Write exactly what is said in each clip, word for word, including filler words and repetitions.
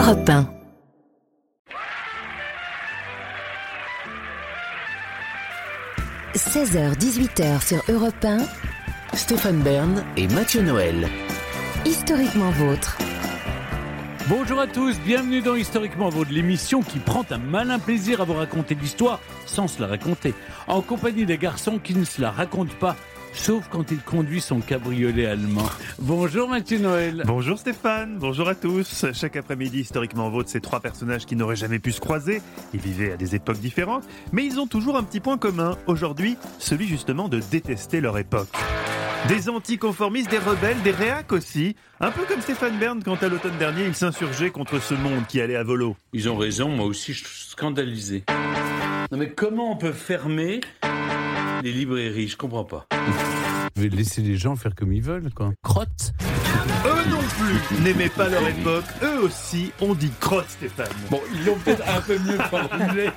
Europe un. seize heures dix-huit heures sur Europe un. Stéphane Bern et Mathieu Noël. Historiquement vôtre. Bonjour à tous, bienvenue dans Historiquement Vôtre, l'émission qui prend un malin plaisir à vous raconter l'histoire sans se la raconter, en compagnie des garçons qui ne se la racontent pas, sauf quand il conduit son cabriolet allemand. Bonjour Mathieu Noël. Bonjour Stéphane, bonjour à tous. Chaque après-midi, Historiquement Vôtre, c'est trois personnages qui n'auraient jamais pu se croiser. Ils vivaient à des époques différentes, mais ils ont toujours un petit point commun. Aujourd'hui, celui justement de détester leur époque. Des anticonformistes, des rebelles, des réacs aussi. Un peu comme Stéphane Bern quand à l'automne dernier, il s'insurgeait contre ce monde qui allait à volo. Ils ont raison, moi aussi je suis scandalisé. Non mais comment on peut fermer les librairies, je comprends pas. Je vais laisser les gens faire comme ils veulent, quoi. Crotte. Eux non plus n'aimaient pas leur époque. Eux aussi ont dit crotte, Stéphane. Bon, ils l'ont peut-être un peu mieux formulé.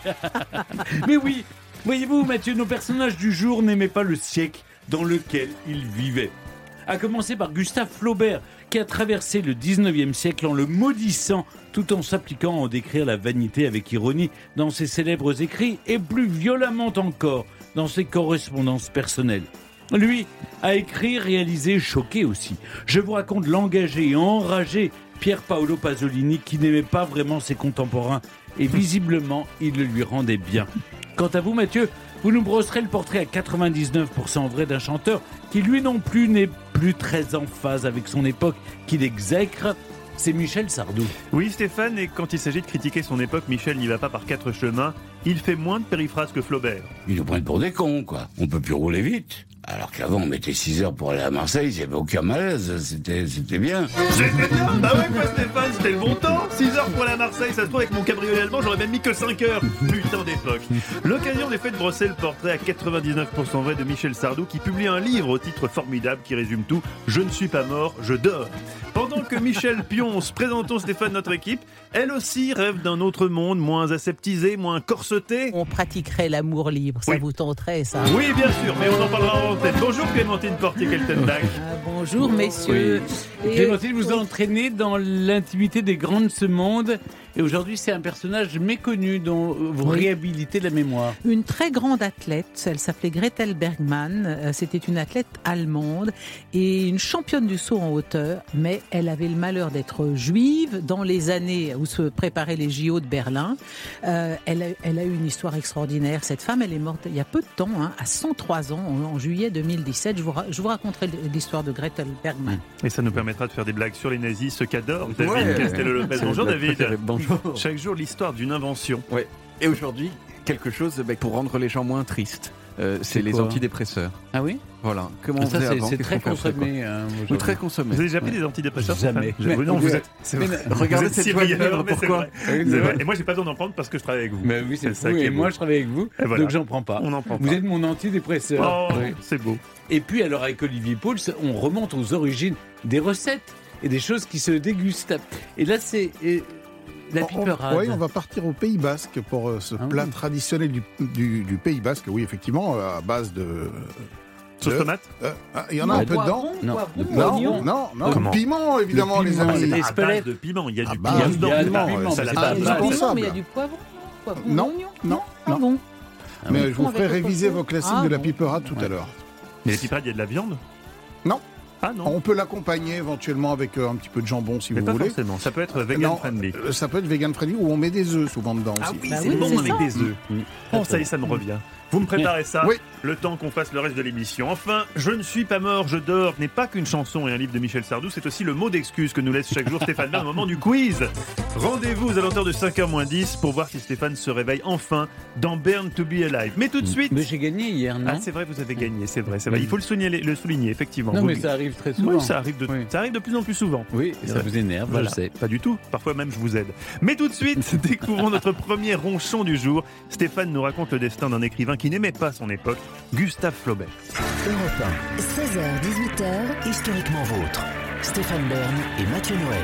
Mais oui, voyez-vous Mathieu, nos personnages du jour n'aimaient pas le siècle dans lequel ils vivaient. À commencer par Gustave Flaubert, qui a traversé le dix-neuvième siècle en le maudissant, tout en s'appliquant à en décrire la vanité avec ironie dans ses célèbres écrits, et plus violemment encore dans ses correspondances personnelles. Lui a écrit, réalisé, choqué aussi. Je vous raconte l'engagé et enragé Pier Paolo Pasolini, qui n'aimait pas vraiment ses contemporains, et visiblement, il le lui rendait bien. Quant à vous, Mathieu, vous nous brosserez le portrait à quatre-vingt-dix-neuf pour cent vrai d'un chanteur qui, lui non plus, n'est plus très en phase avec son époque, qu'il exècre. C'est Michel Sardou. Oui, Stéphane, et quand il s'agit de critiquer son époque, Michel n'y va pas par quatre chemins. Il fait moins de périphrases que Flaubert. Ils nous prennent pour des cons, quoi. On peut plus rouler vite. Alors qu'avant, on mettait six heures pour aller à Marseille, j'avais aucun malaise, c'était, c'était bien. C'était bien. Bah ouais, quoi, Stéphane, c'était le bon temps. six heures pour aller à Marseille, ça se trouve, avec mon cabriolet allemand, j'aurais même mis que cinq heures. Putain d'époque. L'occasion est faite de brosser le portrait à quatre-vingt-dix-neuf pour cent vrai de Michel Sardou, qui publie un livre au titre formidable qui résume tout. Je ne suis pas mort, je dors. Pendant que Michel Pionce, présentons Stéphane, notre équipe, elle aussi rêve d'un autre monde, moins aseptisé, moins corseté. On pratiquerait l'amour libre, ça Oui. vous tenterait, ça? Oui, bien sûr, mais on en parlera en tête. Bonjour Clémentine Portier-Keltenbach. Ah, bonjour, messieurs. Oui. Et- Clémentine vous a oui. entraîné dans l'intimité des grands de ce monde. Et aujourd'hui, c'est un personnage méconnu dont vous Oui. réhabilitez la mémoire. Une très grande athlète, elle s'appelait Gretel Bergmann, euh, c'était une athlète allemande et une championne du saut en hauteur, mais elle avait le malheur d'être juive dans les années où se préparaient les J O de Berlin. Euh, elle, a, elle a eu une histoire extraordinaire, cette femme, elle est morte il y a peu de temps, hein, à cent trois ans, en, en juillet deux mille dix-sept. Je vous, ra- je vous raconterai l'histoire de Gretel Bergmann. Et ça nous permettra de faire des blagues sur les nazis, ce qu'adore David Ouais. Castello-Lopez. C'est Bonjour ma David. préférée. Bonjour. Chaque jour, l'histoire d'une invention. Ouais. Et aujourd'hui, quelque chose bah, pour rendre les gens moins tristes. Euh, c'est C'est les quoi antidépresseurs. Ah oui Voilà. Comment on Ça, faisait c'est, avant c'est qu'est-ce très qu'on fait après, consommé. hein, quoi. aujourd'hui. Ou très consommé. Vous avez déjà pris Ouais. des antidépresseurs Jamais. Stéphane Je- Non, vous êtes. C'est Mais vrai. regardez Vous êtes cette si joie de rieur, vivre, mais c'est pourquoi vrai. Oui, C'est c'est vrai. vrai. Et moi, j'ai pas besoin d'en prendre parce que je travaille avec vous. Mais oui, c'est, ça fou. qui est Et beau. moi, je travaille avec vous, Et voilà. donc j'en prends pas. On n'en prend Vous pas. êtes mon antidépresseur. Oh, Oui. c'est beau. Et puis, alors, avec Olivier Pauls, on remonte aux origines des recettes et des choses qui se dégustent. Et là, c'est euh, la piperade. Oui, on va partir au Pays Basque pour euh, ce Ah plat oui. traditionnel du, du, du Pays Basque. Oui, effectivement, à base de... Sauce de- tomate euh, ah, il y en a un peu dedans. Non, poivron, de Non, oignon. non, non, Comment piment, évidemment, Le les piment, amis. les À base espelettes. de piment. Il y a Ah du bah, piment il y dedans. a du évidemment, piment, ça mais la c'est passe pas Il y a mal. du piment, indispensable. mais il y a du poivron. Poivron, Non, oignon. non, Ah non. bon. Mais oui. je vous ferai Avec réviser autre vos chose. classiques Ah de la bon. piperade tout Ouais. à l'heure. Mais les piperades, il y a de la viande Non. Ah non. On peut l'accompagner éventuellement avec euh, un petit peu de jambon si Mais vous pas voulez. forcément. Ça peut être vegan Non, friendly. euh, ça peut être vegan friendly ou on met des œufs souvent dedans Ah aussi. oui, Bah c'est oui, bon c'est avec ça. des œufs. Oh, ça y est, ça me revient. Vous me préparez ça, Oui. le temps qu'on fasse le reste de l'émission. Enfin, Je ne suis pas mort, je dors n'est pas qu'une chanson et un livre de Michel Sardou, c'est aussi le mot d'excuse que nous laisse chaque jour Stéphane Bern au moment du quiz. Rendez-vous aux alentours de cinq heures moins dix pour voir si Stéphane se réveille enfin dans Born to be Alive. Mais tout de suite... Mais j'ai gagné hier, non Ah, c'est vrai, vous avez gagné, c'est vrai, c'est vrai. Il faut le souligner, le souligner effectivement. Non, Vous- mais ça arrive très souvent. Oui, ça arrive, de... Oui. ça arrive de plus en plus souvent. Oui, et ça Ouais. vous énerve, Voilà. je sais. Pas du tout. Parfois même, je vous aide. Mais tout de suite, découvrons notre premier ronchon du jour. Stéphane nous raconte le destin d'un écrivain qui n'aimait pas son époque, Gustave Flaubert. Europe un. seize heures dix-huit heures, Historiquement vôtre. Stéphane Bern et Mathieu Noël.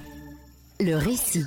le récit.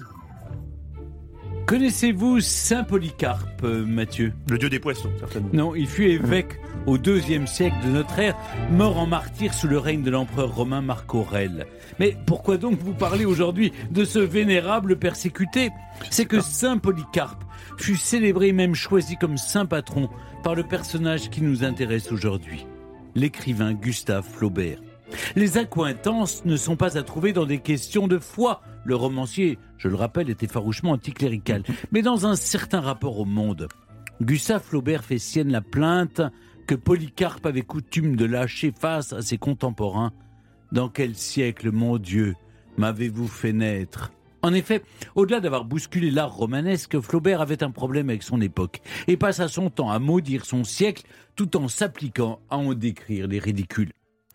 Connaissez-vous Saint Polycarpe, euh, Mathieu ? Le dieu des poissons, certainement. Non, il fut évêque au deuxième siècle de notre ère, mort en martyr sous le règne de l'empereur romain Marc Aurèle. Mais pourquoi donc vous parlez aujourd'hui de ce vénérable persécuté ? C'est que saint Polycarpe fut célébré et même choisi comme saint patron par le personnage qui nous intéresse aujourd'hui, l'écrivain Gustave Flaubert. Les accointances ne sont pas à trouver dans des questions de foi. Le romancier, je le rappelle, était farouchement anticlérical, mais dans un certain rapport au monde. Gustave Flaubert fait sienne la plainte que Polycarpe avait coutume de lâcher face à ses contemporains. « Dans quel siècle, mon Dieu, m'avez-vous fait naître ?» En effet, au-delà d'avoir bousculé l'art romanesque, Flaubert avait un problème avec son époque et passa son temps à maudire son siècle tout en s'appliquant à en décrire les ridicules.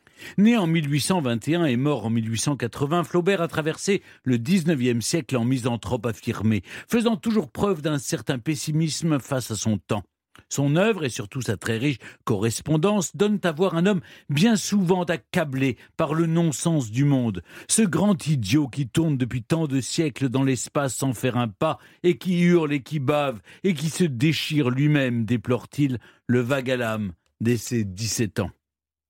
Né en mille huit cent vingt et un et mort en mille huit cent quatre-vingts, Flaubert a traversé le dix-neuvième siècle en misanthrope affirmé, faisant toujours preuve d'un certain pessimisme face à son temps. Son œuvre et surtout sa très riche correspondance donnent à voir un homme bien souvent accablé par le non-sens du monde. Ce grand idiot qui tourne depuis tant de siècles dans l'espace sans faire un pas et qui hurle et qui bave et qui se déchire lui-même, déplore-t-il, le vague à l'âme dès ses dix-sept ans.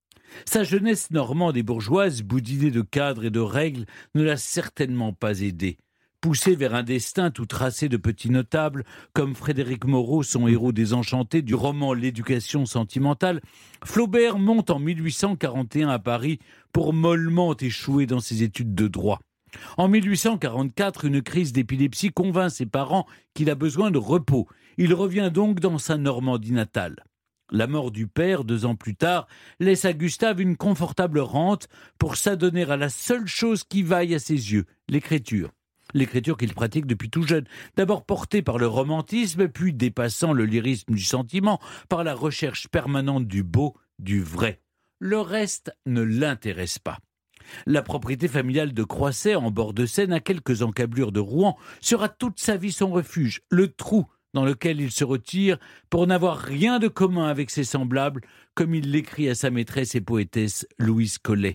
Sa jeunesse normande et bourgeoise, boudinée de cadres et de règles, ne l'a certainement pas aidé. Poussé vers un destin tout tracé de petits notables, comme Frédéric Moreau, son héros désenchanté du roman L'éducation sentimentale, Flaubert monte en mille huit cent quarante et un à Paris pour mollement échouer dans ses études de droit. En mille huit cent quarante-quatre, une crise d'épilepsie convainc ses parents qu'il a besoin de repos. Il revient donc dans sa Normandie natale. La mort du père, deux ans plus tard, laisse à Gustave une confortable rente pour s'adonner à la seule chose qui vaille à ses yeux, l'écriture. L'écriture qu'il pratique depuis tout jeune, d'abord portée par le romantisme, puis dépassant le lyrisme du sentiment, par la recherche permanente du beau, du vrai. Le reste ne l'intéresse pas. La propriété familiale de Croisset, en bord de Seine, à quelques encablures de Rouen, sera toute sa vie son refuge, le trou dans lequel il se retire pour n'avoir rien de commun avec ses semblables, comme il l'écrit à sa maîtresse et poétesse Louise Collet.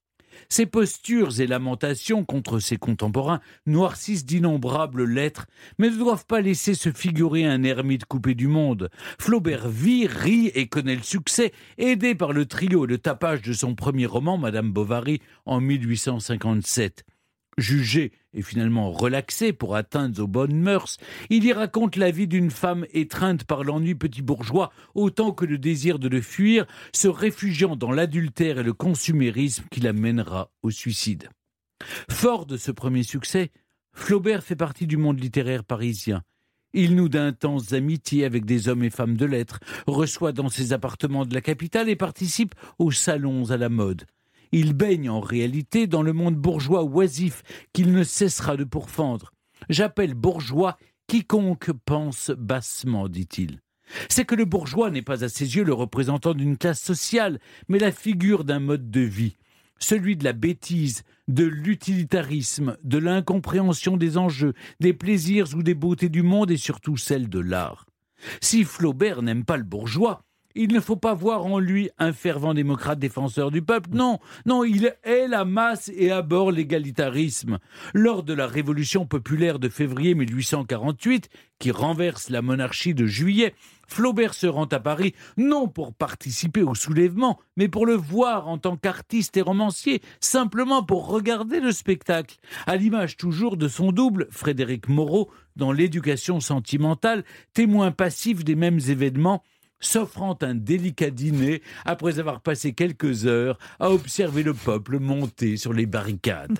Ses postures et lamentations contre ses contemporains noircissent d'innombrables lettres, mais ne doivent pas laisser se figurer un ermite coupé du monde. Flaubert vit, rit et connaît le succès, aidé par le trio et le tapage de son premier roman, Madame Bovary, en mille huit cent cinquante-sept. Jugé et finalement relaxé pour atteindre aux bonnes mœurs, il y raconte la vie d'une femme étreinte par l'ennui petit bourgeois autant que le désir de le fuir, se réfugiant dans l'adultère et le consumérisme qui l'amènera au suicide. Fort de ce premier succès, Flaubert fait partie du monde littéraire parisien. Il noue d'intenses amitiés avec des hommes et femmes de lettres, reçoit dans ses appartements de la capitale et participe aux salons à la mode. Il baigne en réalité dans le monde bourgeois oisif qu'il ne cessera de pourfendre. « J'appelle bourgeois quiconque pense bassement », dit-il. C'est que le bourgeois n'est pas à ses yeux le représentant d'une classe sociale, mais la figure d'un mode de vie, celui de la bêtise, de l'utilitarisme, de l'incompréhension des enjeux, des plaisirs ou des beautés du monde et surtout celle de l'art. Si Flaubert n'aime pas le bourgeois, il ne faut pas voir en lui un fervent démocrate défenseur du peuple. Non, non, il hait la masse et abhorre l'égalitarisme. Lors de la Révolution populaire de février mille huit cent quarante-huit, qui renverse la monarchie de juillet, Flaubert se rend à Paris, non pour participer au soulèvement, mais pour le voir en tant qu'artiste et romancier, simplement pour regarder le spectacle. À l'image toujours de son double, Frédéric Moreau, dans L'éducation sentimentale, témoin passif des mêmes événements, s'offrant un délicat dîner après avoir passé quelques heures à observer le peuple monter sur les barricades.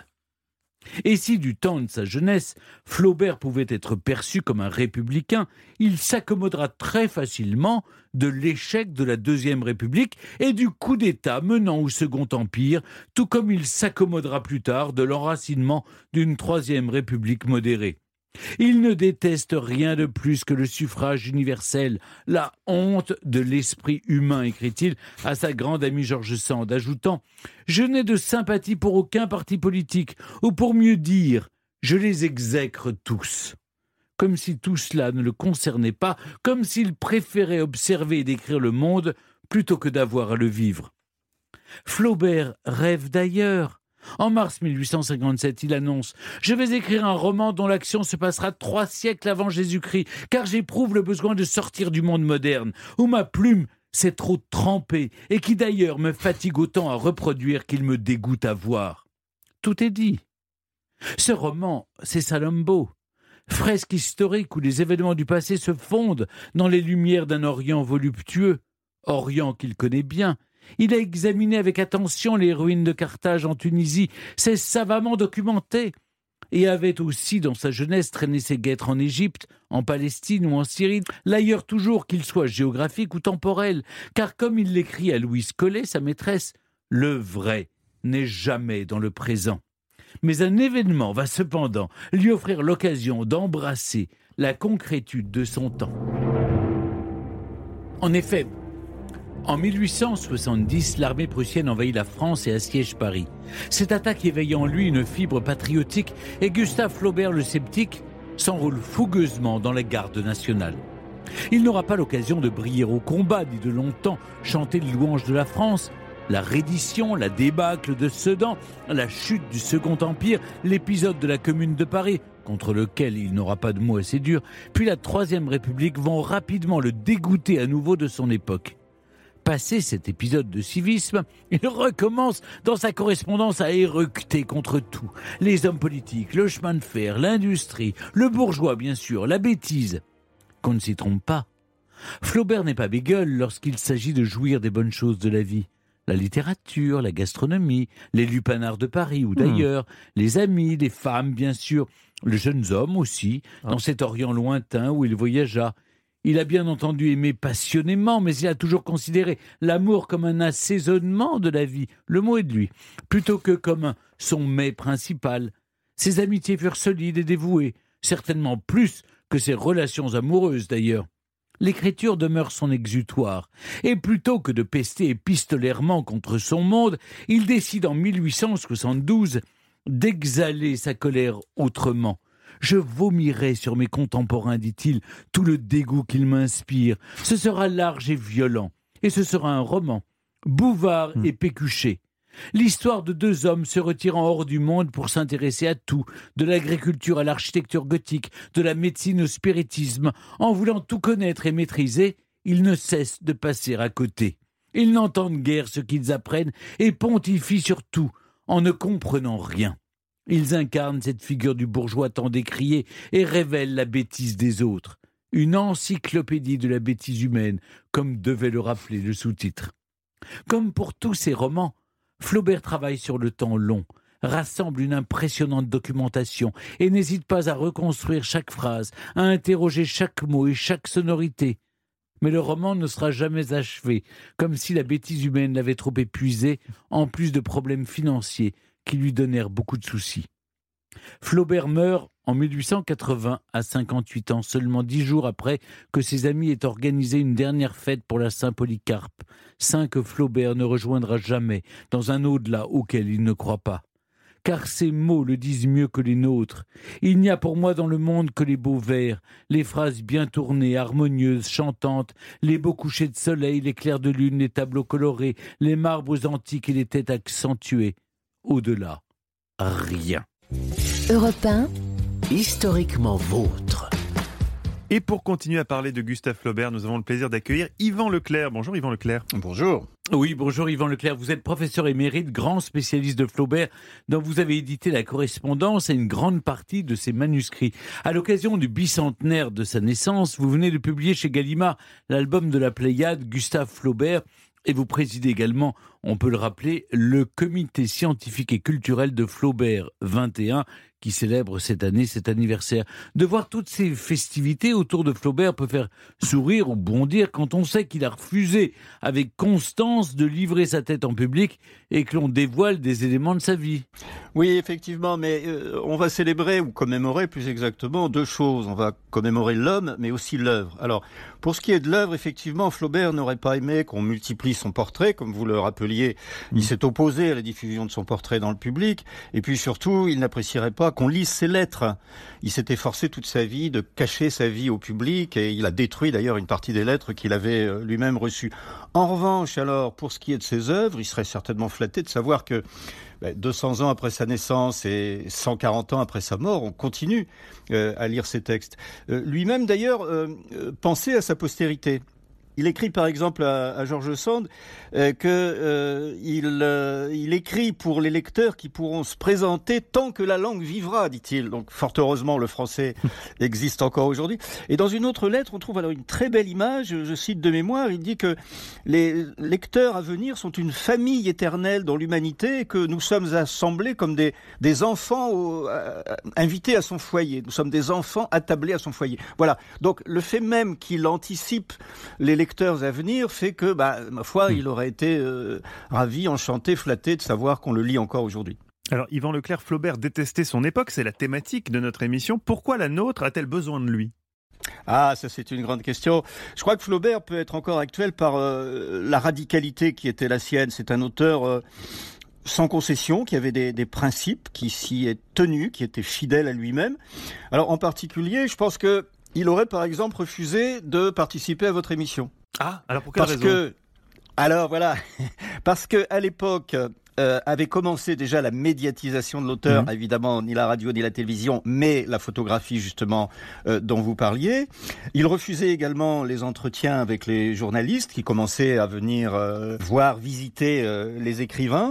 Et si du temps de sa jeunesse, Flaubert pouvait être perçu comme un républicain, il s'accommodera très facilement de l'échec de la Deuxième République et du coup d'État menant au Second Empire, tout comme il s'accommodera plus tard de l'enracinement d'une Troisième République modérée. Il ne déteste rien de plus que le suffrage universel, la honte de l'esprit humain, écrit-il à sa grande amie George Sand, ajoutant « Je n'ai de sympathie pour aucun parti politique, ou pour mieux dire, je les exècre tous. » Comme si tout cela ne le concernait pas, comme s'il préférait observer et décrire le monde plutôt que d'avoir à le vivre. Flaubert rêve d'ailleurs. En mars mille huit cent cinquante-sept, il annonce « Je vais écrire un roman dont l'action se passera trois siècles avant Jésus-Christ, car j'éprouve le besoin de sortir du monde moderne, où ma plume c'est trop trempé et qui d'ailleurs me fatigue autant à reproduire qu'il me dégoûte à voir. Tout est dit. Ce roman, c'est Salammbô, fresque historique où les événements du passé se fondent dans les lumières d'un Orient voluptueux, Orient qu'il connaît bien. Il a examiné avec attention les ruines de Carthage en Tunisie, c'est savamment documenté, et avait aussi dans sa jeunesse traîné ses guêtres en Égypte, en Palestine ou en Syrie, l'ailleurs toujours qu'il soit géographique ou temporel, car comme il l'écrit à Louise Collet, sa maîtresse, le vrai n'est jamais dans le présent. Mais un événement va cependant lui offrir l'occasion d'embrasser la concrétude de son temps. En effet, en mille huit cent soixante-dix, l'armée prussienne envahit la France et assiège Paris. Cette attaque éveille en lui une fibre patriotique et Gustave Flaubert le sceptique s'enrôle fougueusement dans la garde nationale. Il n'aura pas l'occasion de briller au combat ni de longtemps chanter les louanges de la France. La reddition, la débâcle de Sedan, la chute du Second Empire, l'épisode de la Commune de Paris, contre lequel il n'aura pas de mots assez durs, puis la Troisième République vont rapidement le dégoûter à nouveau de son époque. Passé cet épisode de civisme, il recommence dans sa correspondance à éructer contre tout. Les hommes politiques, le chemin de fer, l'industrie, le bourgeois bien sûr, la bêtise. Qu'on ne s'y trompe pas. Flaubert n'est pas bégueule lorsqu'il s'agit de jouir des bonnes choses de la vie. La littérature, la gastronomie, les lupanards de Paris ou d'ailleurs, mmh. les amis, les femmes bien sûr, les jeunes hommes aussi, ah. dans cet Orient lointain où il voyagea. Il a bien entendu aimé passionnément, mais il a toujours considéré l'amour comme un assaisonnement de la vie, le mot est de lui, plutôt que comme son mets principal. Ses amitiés furent solides et dévouées, certainement plus que ses relations amoureuses d'ailleurs. L'écriture demeure son exutoire, et plutôt que de pester épistolairement contre son monde, il décide en mille huit cent soixante-douze d'exhaler sa colère autrement. Je vomirai sur mes contemporains, dit-il, tout le dégoût qu'ils m'inspirent. Ce sera large et violent, et ce sera un roman, Bouvard mmh. et Pécuchet. L'histoire de deux hommes se retirant hors du monde pour s'intéresser à tout, de l'agriculture à l'architecture gothique, de la médecine au spiritisme. En voulant tout connaître et maîtriser, ils ne cessent de passer à côté. Ils n'entendent guère ce qu'ils apprennent et pontifient sur tout, en ne comprenant rien. Ils incarnent cette figure du bourgeois tant décriée et révèlent la bêtise des autres. Une encyclopédie de la bêtise humaine, comme devait le rappeler le sous-titre. Comme pour tous ses romans, Flaubert travaille sur le temps long, rassemble une impressionnante documentation et n'hésite pas à reconstruire chaque phrase, à interroger chaque mot et chaque sonorité. Mais le roman ne sera jamais achevé, comme si la bêtise humaine l'avait trop épuisé, en plus de problèmes financiers qui lui donnèrent beaucoup de soucis. Flaubert meurt en mille huit cent quatre-vingts à cinquante-huit ans, seulement dix jours après que ses amis aient organisé une dernière fête pour la Saint-Polycarpe, saint que Flaubert ne rejoindra jamais dans un au-delà auquel il ne croit pas. Car ces mots le disent mieux que les nôtres. Il n'y a pour moi dans le monde que les beaux vers, les phrases bien tournées, harmonieuses, chantantes, les beaux couchers de soleil, les clairs de lune, les tableaux colorés, les marbres antiques et les têtes accentuées. Au-delà, rien. Europe un, historiquement vôtre. Et pour continuer à parler de Gustave Flaubert, nous avons le plaisir d'accueillir Yvan Leclerc. Bonjour Yvan Leclerc. Bonjour. Oui, bonjour Yvan Leclerc. Vous êtes professeur émérite, grand spécialiste de Flaubert, dont vous avez édité la correspondance et une grande partie de ses manuscrits. À l'occasion du bicentenaire de sa naissance, vous venez de publier chez Gallimard l'album de la Pléiade Gustave Flaubert. Et vous présidez également, on peut le rappeler, le comité scientifique et culturel de Flaubert vingt et un, qui célèbre cette année cet anniversaire. De voir toutes ces festivités autour de Flaubert peut faire sourire ou bondir quand on sait qu'il a refusé avec constance de livrer sa tête en public et que l'on dévoile des éléments de sa vie. Oui, effectivement, mais euh, on va célébrer ou commémorer plus exactement deux choses. On va commémorer l'homme, mais aussi l'œuvre. Alors, pour ce qui est de l'œuvre, effectivement, Flaubert n'aurait pas aimé qu'on multiplie son portrait, comme vous le rappeliez. Il mmh. s'est opposé à la diffusion de son portrait dans le public, et puis surtout, il n'apprécierait pas qu'on lise ses lettres. Il s'est efforcé toute sa vie de cacher sa vie au public, et il a détruit d'ailleurs une partie des lettres qu'il avait lui-même reçues. En revanche, alors, pour ce qui est de ses œuvres, il serait certainement flatté de savoir que deux cents ans après sa naissance et cent quarante ans après sa mort, on continue euh, à lire ses textes. Euh, lui-même, d'ailleurs, euh, pensait à sa postérité. il écrit par exemple à, à George Sand euh, que euh, il, euh, il écrit pour les lecteurs qui pourront se présenter tant que la langue vivra, dit-il. Donc fort heureusement, le français existe encore aujourd'hui. Et dans une autre lettre, on trouve alors une très belle image, je cite de mémoire, il dit que les lecteurs à venir sont une famille éternelle dans l'humanité et que nous sommes assemblés comme des, des enfants au, euh, invités à son foyer. Nous sommes des enfants attablés à son foyer. Voilà. Donc le fait même qu'il anticipe les lecteurs à venir fait que, bah, ma foi, il aurait été euh, ravi, enchanté, flatté de savoir qu'on le lit encore aujourd'hui. Alors, Yvan Leclerc, Flaubert détestait son époque, c'est la thématique de notre émission. Pourquoi la nôtre a-t-elle besoin de lui ? Ah, ça c'est une grande question. Je crois que Flaubert peut être encore actuel par euh, la radicalité qui était la sienne. C'est un auteur euh, sans concession, qui avait des, des principes, qui s'y est tenu, qui était fidèle à lui-même. Alors, en particulier, je pense que il aurait par exemple refusé de participer à votre émission. Ah, alors pour quelle Parce raison ? que, alors voilà, parce que à l'époque euh, avait commencé déjà la médiatisation de l'auteur, mmh. évidemment ni la radio ni la télévision, mais la photographie justement euh, dont vous parliez. Il refusait également les entretiens avec les journalistes qui commençaient à venir euh, voir, visiter euh, les écrivains.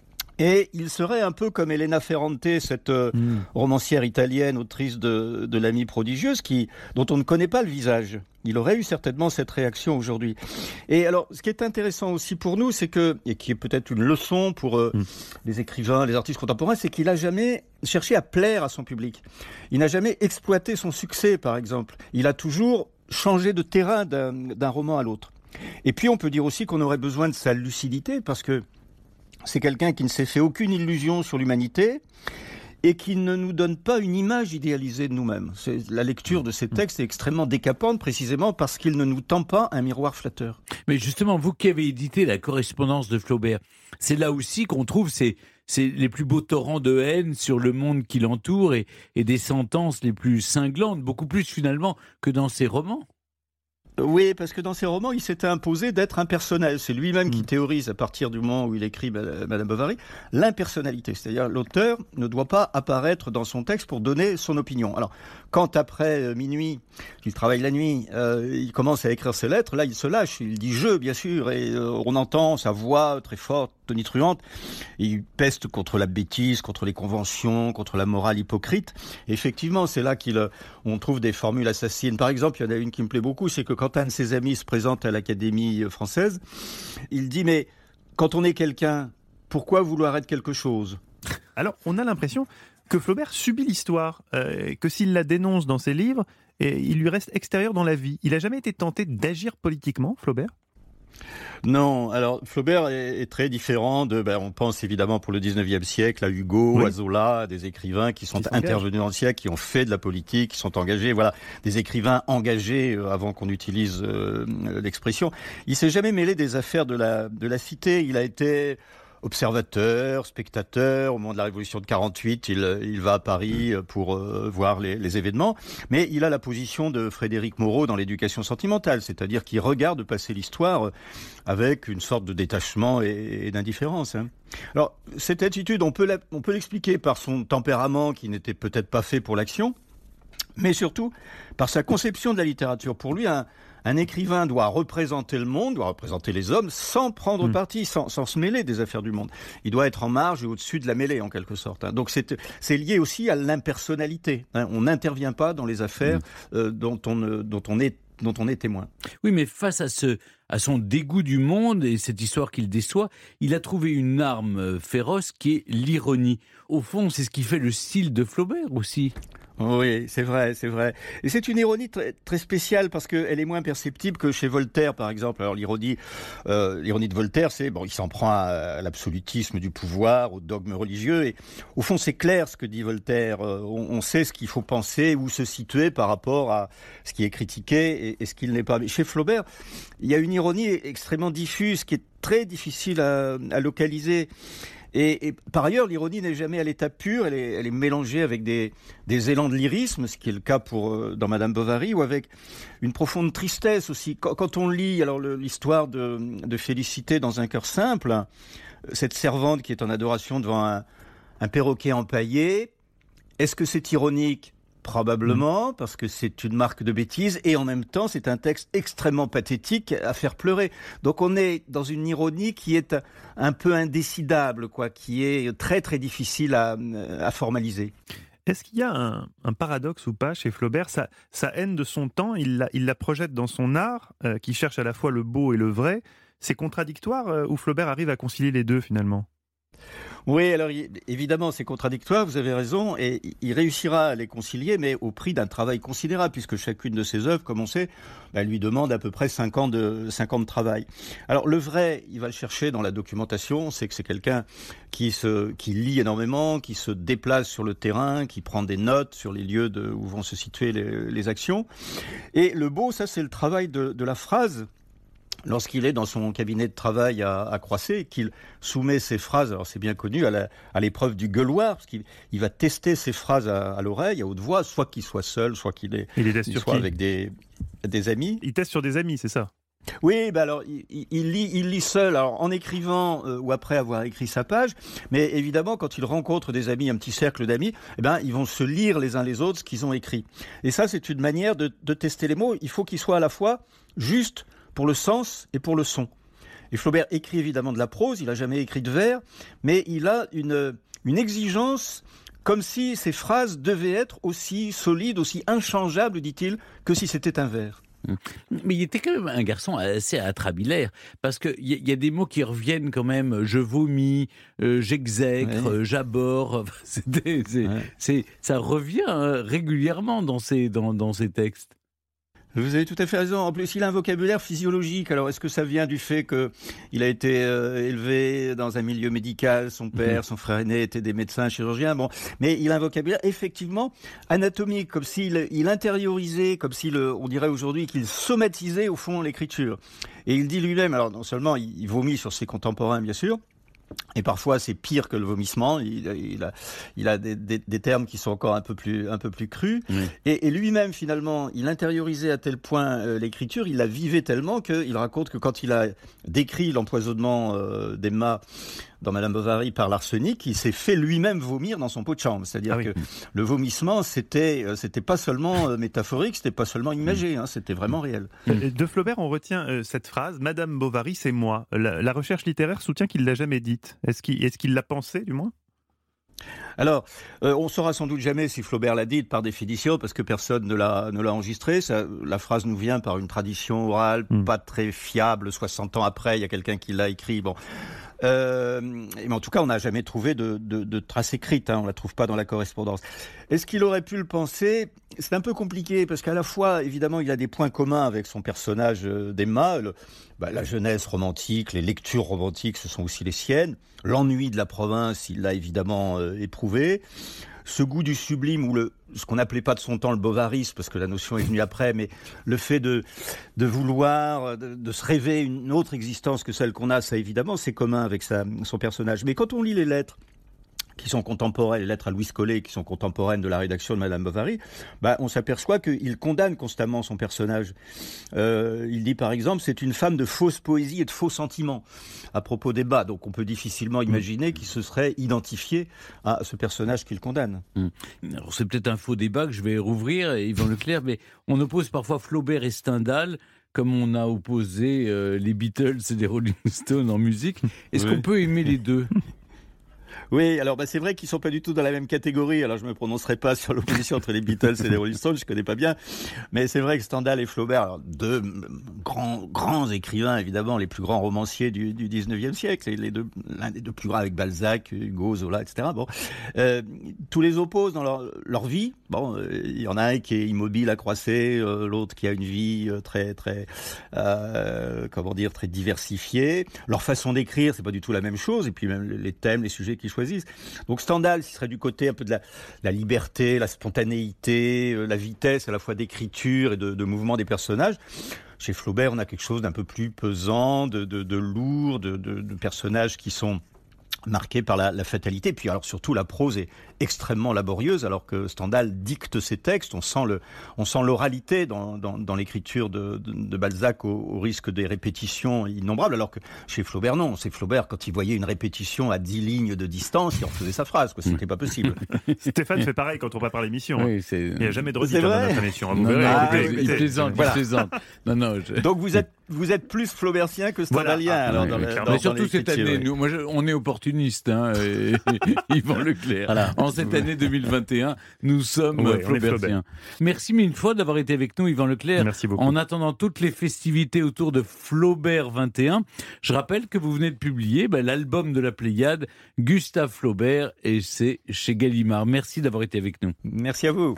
Et il serait un peu comme Elena Ferrante, cette euh, mmh. romancière italienne, autrice de, de L'Amie prodigieuse, qui, dont on ne connaît pas le visage. Il aurait eu certainement cette réaction aujourd'hui. Et alors, ce qui est intéressant aussi pour nous, c'est que, et qui est peut-être une leçon pour euh, mmh. les écrivains, les artistes contemporains, c'est qu'il n'a jamais cherché à plaire à son public. Il n'a jamais exploité son succès, par exemple. Il a toujours changé de terrain d'un, d'un roman à l'autre. Et puis, on peut dire aussi qu'on aurait besoin de sa lucidité, parce que c'est quelqu'un qui ne s'est fait aucune illusion sur l'humanité et qui ne nous donne pas une image idéalisée de nous-mêmes. C'est, la lecture de ces textes est extrêmement décapante, précisément parce qu'il ne nous tend pas un miroir flatteur. Mais justement, vous qui avez édité la correspondance de Flaubert, c'est là aussi qu'on trouve ces, ces, les plus beaux torrents de haine sur le monde qui l'entoure et, et des sentences les plus cinglantes, beaucoup plus finalement que dans ses romans. Oui, parce que dans ses romans, il s'était imposé d'être impersonnel. C'est lui-même mmh. qui théorise, à partir du moment où il écrit Madame Bovary, l'impersonnalité. C'est-à-dire, l'auteur ne doit pas apparaître dans son texte pour donner son opinion. Alors, quand après euh, minuit, il travaille la nuit, euh, il commence à écrire ses lettres, là, il se lâche. Il dit « je », bien sûr, et euh, on entend sa voix très forte, tonitruante. Il peste contre la bêtise, contre les conventions, contre la morale hypocrite. Et effectivement, c'est là qu'il, on trouve des formules assassines. Par exemple, il y en a une qui me plaît beaucoup, c'est que quand un de ses amis se présente à l'Académie française, il dit « mais quand on est quelqu'un, pourquoi vouloir être quelque chose ?» Alors, on a l'impression que Flaubert subit l'histoire, euh, que s'il la dénonce dans ses livres, et il lui reste extérieur dans la vie. Il n'a jamais été tenté d'agir politiquement, Flaubert ? Non, alors Flaubert est, est très différent de, ben, on pense évidemment pour le dix-neuvième siècle à Hugo, oui. à Zola, à des écrivains qui sont qui intervenus dans le siècle, qui ont fait de la politique, qui sont engagés, voilà, des écrivains engagés euh, avant qu'on utilise euh, l'expression. Il s'est jamais mêlé des affaires de la, de la cité, il a été observateur, spectateur. Au moment de la Révolution de quarante-huit, il, il va à Paris pour euh, voir les, les événements. Mais il a la position de Frédéric Moreau dans l'éducation sentimentale, c'est-à-dire qu'il regarde passer l'histoire avec une sorte de détachement et, et d'indifférence. Hein. Alors, cette attitude, on peut, la, on peut l'expliquer par son tempérament qui n'était peut-être pas fait pour l'action, mais surtout par sa conception de la littérature. Pour lui, un Un écrivain doit représenter le monde, doit représenter les hommes sans prendre mmh. parti, sans, sans se mêler des affaires du monde. Il doit être en marge et au-dessus de la mêlée, en quelque sorte. Hein. Donc c'est, c'est lié aussi à l'impersonnalité. Hein. On n'intervient pas dans les affaires mmh. euh, dont, on, dont, on est, dont on est témoin. Oui, mais face à, ce, à son dégoût du monde et cette histoire qu'il déçoit, il a trouvé une arme féroce qui est l'ironie. Au fond, c'est ce qui fait le style de Flaubert aussi. Oui, c'est vrai, c'est vrai. Et c'est une ironie très, très spéciale parce qu'elle est moins perceptible que chez Voltaire, par exemple. Alors l'ironie, euh, l'ironie de Voltaire, c'est bon, il s'en prend à, à l'absolutisme du pouvoir, au dogme religieux. Et au fond, c'est clair ce que dit Voltaire. Euh, on, on sait ce qu'il faut penser, où se situer par rapport à ce qui est critiqué et, et ce qui ne l'est pas. Mais chez Flaubert, il y a une ironie extrêmement diffuse qui est très difficile à, à localiser. Et, et par ailleurs, l'ironie n'est jamais à l'état pur, elle est, elle est mélangée avec des, des élans de lyrisme, ce qui est le cas pour, euh, dans Madame Bovary, ou avec une profonde tristesse aussi. Quand, quand on lit alors, le, l'histoire de, de Félicité dans Un cœur simple, cette servante qui est en adoration devant un, un perroquet empaillé, est-ce que c'est ironique ? probablement, parce que c'est une marque de bêtise, et en même temps, c'est un texte extrêmement pathétique à faire pleurer. Donc on est dans une ironie qui est un peu indécidable, quoi, qui est très très difficile à, à formaliser. Est-ce qu'il y a un, un paradoxe ou pas chez Flaubert ? Sa, sa haine de son temps, il la, il la projette dans son art, euh, qui cherche à la fois le beau et le vrai. C'est contradictoire euh, ou Flaubert arrive à concilier les deux finalement ? Oui, alors évidemment, c'est contradictoire, vous avez raison, et il réussira à les concilier, mais au prix d'un travail considérable, puisque chacune de ses œuvres, comme on sait, bah, lui demande à peu près cinq ans de, cinq ans de travail. Alors le vrai, il va le chercher dans la documentation, c'est que c'est quelqu'un qui, se, qui lit énormément, qui se déplace sur le terrain, qui prend des notes sur les lieux de, où vont se situer les, les actions. Et le beau, ça c'est le travail de, de la phrase. Lorsqu'il est dans son cabinet de travail à, à Croisset, qu'il soumet ses phrases, alors c'est bien connu, à, la, à l'épreuve du gueuloir, parce qu'il il va tester ses phrases à, à l'oreille, à haute voix, soit qu'il soit seul, soit qu'il est, il est il soit qui avec des, des amis. Il teste sur des amis, c'est ça ? Oui, bah alors il, il, lit, il lit seul, alors en écrivant euh, ou après avoir écrit sa page, mais évidemment quand il rencontre des amis, un petit cercle d'amis, eh ben ils vont se lire les uns les autres ce qu'ils ont écrit. Et ça, c'est une manière de, de tester les mots. Il faut qu'ils soient à la fois justes pour le sens et pour le son. Et Flaubert écrit évidemment de la prose, il n'a jamais écrit de vers, mais il a une, une exigence comme si ces phrases devaient être aussi solides, aussi inchangeables, dit-il, que si c'était un vers. Mais il était quand même un garçon assez atrabilaire, parce qu'il y, y a des mots qui reviennent quand même, je vomis, euh, j'exècre, ouais. euh, j'aborde, c'était, c'est, ouais. c'est, ça revient hein, régulièrement dans ces, dans, dans ces textes. Vous avez tout à fait raison. En plus, il a un vocabulaire physiologique. Alors, est-ce que ça vient du fait qu'il a été euh, élevé dans un milieu médical ? Son père, mmh. son frère aîné étaient des médecins chirurgiens. Bon, mais il a un vocabulaire effectivement anatomique, comme s'il il intériorisait, comme s'il, on dirait aujourd'hui, qu'il somatisait au fond l'écriture. Et il dit lui-même, alors non seulement il, il vomit sur ses contemporains, bien sûr, et parfois c'est pire que le vomissement. Il, il a, il a des, des, des termes qui sont encore un peu plus, un peu plus crus. Oui. Et, et lui-même finalement, il intériorisait à tel point euh, l'écriture, il la vivait tellement qu'il raconte que quand il a décrit l'empoisonnement euh, d'Emma dans Madame Bovary par l'arsenic, il s'est fait lui-même vomir dans son pot de chambre. C'est-à-dire ah oui. que le vomissement, c'était, c'était pas seulement euh, métaphorique, c'était pas seulement imagé, hein, c'était vraiment réel. De Flaubert, on retient euh, cette phrase, Madame Bovary, c'est moi. La, la recherche littéraire soutient qu'il l'a jamais dite. Est-ce qu'il, est-ce qu'il l'a pensé, du moins ? Alors, euh, on saura sans doute jamais si Flaubert l'a dite par définition, parce que personne ne l'a, ne l'a enregistrée. Ça, la phrase nous vient par une tradition orale, mm. pas très fiable. soixante ans après, il y a quelqu'un qui l'a écrit. Bon. Euh, mais en tout cas, on n'a jamais trouvé de, de, de trace écrite, hein, on ne la trouve pas dans la correspondance. Est-ce qu'il aurait pu le penser ? C'est un peu compliqué, parce qu'à la fois, évidemment, il a des points communs avec son personnage euh, d'Emma. Le, bah, la jeunesse romantique, les lectures romantiques, ce sont aussi les siennes. L'ennui de la province, il l'a évidemment euh, éprouvé. Ce goût du sublime, ou le, ce qu'on n'appelait pas de son temps le bovarisme, parce que la notion est venue après, mais le fait de, de vouloir, de, de se rêver une autre existence que celle qu'on a, ça évidemment, c'est commun avec sa, son personnage. Mais quand on lit les lettres qui sont contemporaines, les lettres à Louis Collet, qui sont contemporaines de la rédaction de Madame Bovary, bah, on s'aperçoit qu'il condamne constamment son personnage. Euh, il dit par exemple, c'est une femme de fausse poésie et de faux sentiments, à propos des bas. Donc on peut difficilement imaginer qu'il se serait identifié à ce personnage qu'il condamne. Alors c'est peut-être un faux débat que je vais rouvrir, Yvan Leclerc, mais on oppose parfois Flaubert et Stendhal, comme on a opposé euh, les Beatles et les Rolling Stones en musique. Est-ce oui. qu'on peut aimer les deux ? Oui, alors bah, c'est vrai qu'ils sont pas du tout dans la même catégorie. Alors je me prononcerai pas sur l'opposition entre les Beatles et les Rolling Stones, je connais pas bien. Mais c'est vrai que Stendhal et Flaubert, alors, deux grands grands écrivains, évidemment, les plus grands romanciers du, du dix-neuvième siècle, les deux, l'un des deux plus grands avec Balzac, Hugo, Zola, et cetera. Bon, euh, tous les opposent dans leur, leur vie. Bon, euh, il y en a un qui est immobile à Croisset, euh, l'autre qui a une vie euh, très très euh, comment dire très diversifiée. Leur façon d'écrire, c'est pas du tout la même chose. Et puis même les thèmes, les sujets qu'ils choisissent. Donc Stendhal, ce serait du côté un peu de la, la liberté, la spontanéité, euh, la vitesse à la fois d'écriture et de, de mouvement des personnages. Chez Flaubert, on a quelque chose d'un peu plus pesant, de, de, de lourd, de, de, de personnages qui sont marqués par la, la fatalité. Puis alors surtout, la prose est extrêmement laborieuse, alors que Stendhal dicte ses textes. On sent, le, on sent l'oralité dans, dans, dans l'écriture de, de, de Balzac au, au risque des répétitions innombrables, alors que chez Flaubert, non. C'est Flaubert, quand il voyait une répétition à dix lignes de distance, il en faisait sa phrase, quoi. C'était pas possible. Stéphane fait pareil quand on prépare l'émission. Oui, hein. c'est... Il n'y a jamais de C'est redite dans vrai notre émission. hein. Vous Non, verrez, non, vous pouvez il écouter. plaisante, il Voilà. plaisante. Non, non, je- Donc vous êtes, vous êtes plus flaubertien que stendhalien, Voilà. alors, Ah, dans oui, le- clairement. dans- Mais dans surtout cette l'écriture, année, oui. nous, moi, je- on est opportunistes, hein, et, Yvan Leclerc. Voilà. En cette année deux mille vingt et un, nous sommes Ouais, euh, on est flaubertiens. Flaubert. Merci mille fois d'avoir été avec nous, Yvan Leclerc. Merci beaucoup. En attendant toutes les festivités autour de Flaubert vingt et un, je rappelle que vous venez de publier ben, l'album de la Pléiade, Gustave Flaubert, et c'est chez Gallimard. Merci d'avoir été avec nous. Merci à vous.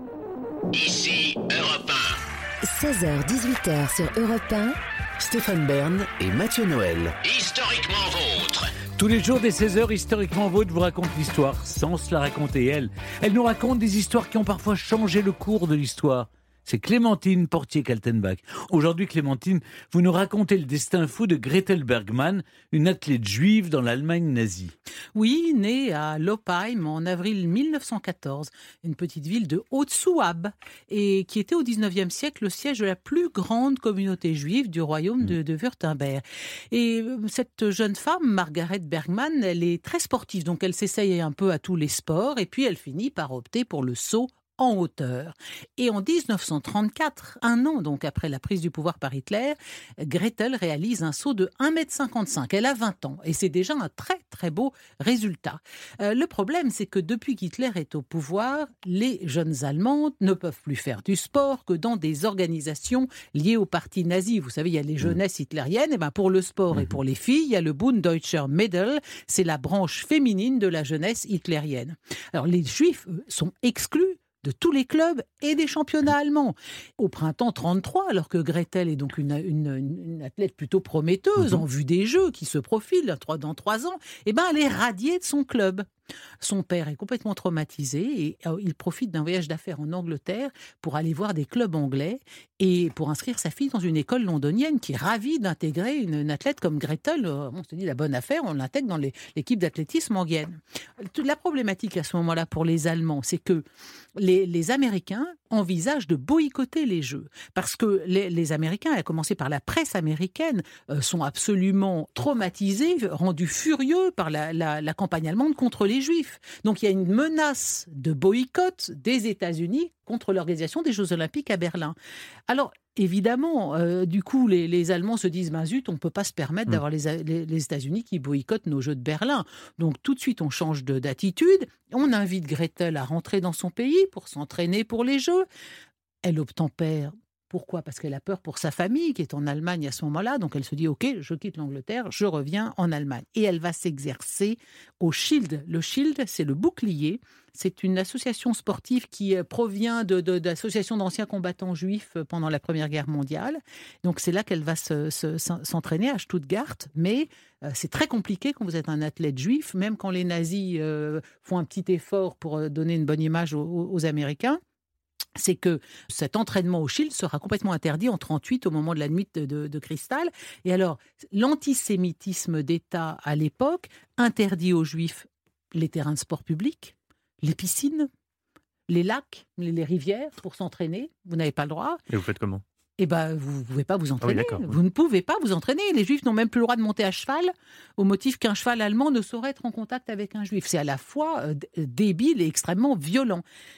Ici Europe un. seize heures dix-huit heures sur Europe un. Stéphane Bern et Mathieu Noël. Historiquement vôtre. Tous les jours des seize heures, Historiquement Vôtre vous raconte l'histoire sans se la raconter elle. Elle nous raconte des histoires qui ont parfois changé le cours de l'histoire. C'est Clémentine Portier-Kaltenbach. Aujourd'hui, Clémentine, vous nous racontez le destin fou de Gretel Bergmann, une athlète juive dans l'Allemagne nazie. Oui, née à Loppheim en avril mille neuf cent quatorze, une petite ville de Haute-Souabe, et qui était au dix-neuvième siècle le siège de la plus grande communauté juive du royaume de, de Wurtemberg. Et cette jeune femme, Margaret Bergmann, elle est très sportive, donc elle s'essaye un peu à tous les sports, et puis elle finit par opter pour le saut en hauteur. Et en dix-neuf cent trente-quatre, un an donc après la prise du pouvoir par Hitler, Gretel réalise un saut de un mètre cinquante-cinq. Elle a vingt ans et c'est déjà un très très beau résultat. Euh, le problème, c'est que depuis qu'Hitler est au pouvoir, les jeunes Allemandes ne peuvent plus faire du sport que dans des organisations liées au parti nazi. Vous savez, il y a les jeunesses hitlériennes. Et ben pour le sport et pour les filles, il y a le Bund Deutscher Mädel. C'est la branche féminine de la jeunesse hitlérienne. Alors les Juifs eux, sont exclus de tous les clubs et des championnats allemands. Au printemps trente-trois, alors que Gretel est donc une, une, une athlète plutôt prometteuse, mmh. en vue des Jeux, qui se profile dans trois ans, eh ben elle est radiée de son club. Son père est complètement traumatisé et euh, il profite d'un voyage d'affaires en Angleterre pour aller voir des clubs anglais et pour inscrire sa fille dans une école londonienne qui est ravie d'intégrer une, une athlète comme Gretel. On se dit la bonne affaire, on l'intègre dans les, l'équipe d'athlétisme anglienne. La problématique à ce moment-là pour les Allemands, c'est que les, les Américains envisagent de boycotter les Jeux parce que les, les Américains, à commencer par la presse américaine, euh, sont absolument traumatisés, rendus furieux par la, la, la campagne allemande contre les Juifs. Donc il y a une menace de boycott des États-Unis contre l'organisation des Jeux Olympiques à Berlin. Alors évidemment, euh, du coup, les, les Allemands se disent ben zut, on ne peut pas se permettre d'avoir les, les, les États-Unis qui boycottent nos Jeux de Berlin. Donc tout de suite, on change de, d'attitude. On invite Gretel à rentrer dans son pays pour s'entraîner pour les Jeux. Elle obtempère. Pourquoi ? Parce qu'elle a peur pour sa famille qui est en Allemagne à ce moment-là. Donc elle se dit, ok, je quitte l'Angleterre, je reviens en Allemagne. Et elle va s'exercer au Schild. Le Schild, c'est le bouclier. C'est une association sportive qui provient de, de, d'associations d'anciens combattants juifs pendant la Première Guerre mondiale. Donc c'est là qu'elle va se, se, s'entraîner à Stuttgart. Mais euh, c'est très compliqué quand vous êtes un athlète juif, même quand les nazis euh, font un petit effort pour donner une bonne image aux, aux Américains. C'est que cet entraînement au Schild sera complètement interdit en trente-huit au moment de la nuit de, de, de cristal. Et alors, l'antisémitisme d'État à l'époque interdit aux Juifs les terrains de sport publics, les piscines, les lacs, les, les rivières pour s'entraîner. Vous n'avez pas le droit. Et vous faites comment ? Eh bien, vous ne pouvez pas vous entraîner. Ah oui, vous ne pouvez pas vous entraîner. Les Juifs n'ont même plus le droit de monter à cheval au motif qu'un cheval allemand ne saurait être en contact avec un Juif. C'est à la fois euh, débile et extrêmement violent.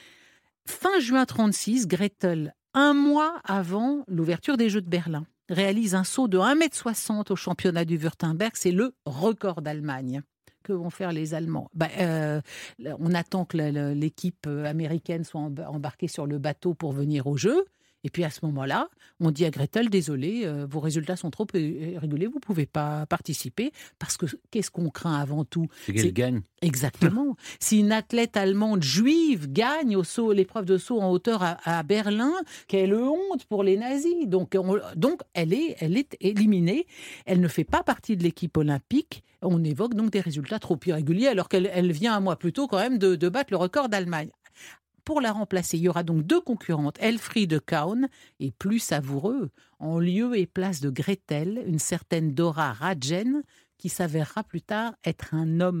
Fin juin trente-six, Gretel, un mois avant l'ouverture des Jeux de Berlin, réalise un saut de un mètre soixante au championnat du Württemberg. C'est le record d'Allemagne. Que vont faire les Allemands ? ben, euh, On attend que la, la, l'équipe américaine soit embarquée sur le bateau pour venir aux Jeux. Et puis à ce moment-là, on dit à Gretel, désolé, euh, vos résultats sont trop irréguliers, vous ne pouvez pas participer. Parce que qu'est-ce qu'on craint avant tout ? C'est qu'elle C'est... gagne. Exactement. Si une athlète allemande juive gagne au saut, l'épreuve de saut en hauteur à, à Berlin, quelle honte pour les nazis. Donc, on, donc elle, est, elle est éliminée. Elle ne fait pas partie de l'équipe olympique. On évoque donc des résultats trop irréguliers, alors qu'elle elle vient un mois plus tôt quand même de, de battre le record d'Allemagne. Pour la remplacer, il y aura donc deux concurrentes, Elfriede Kaun et plus savoureux, en lieu et place de Gretel, une certaine Dora Radjen, qui s'avérera plus tard être un homme.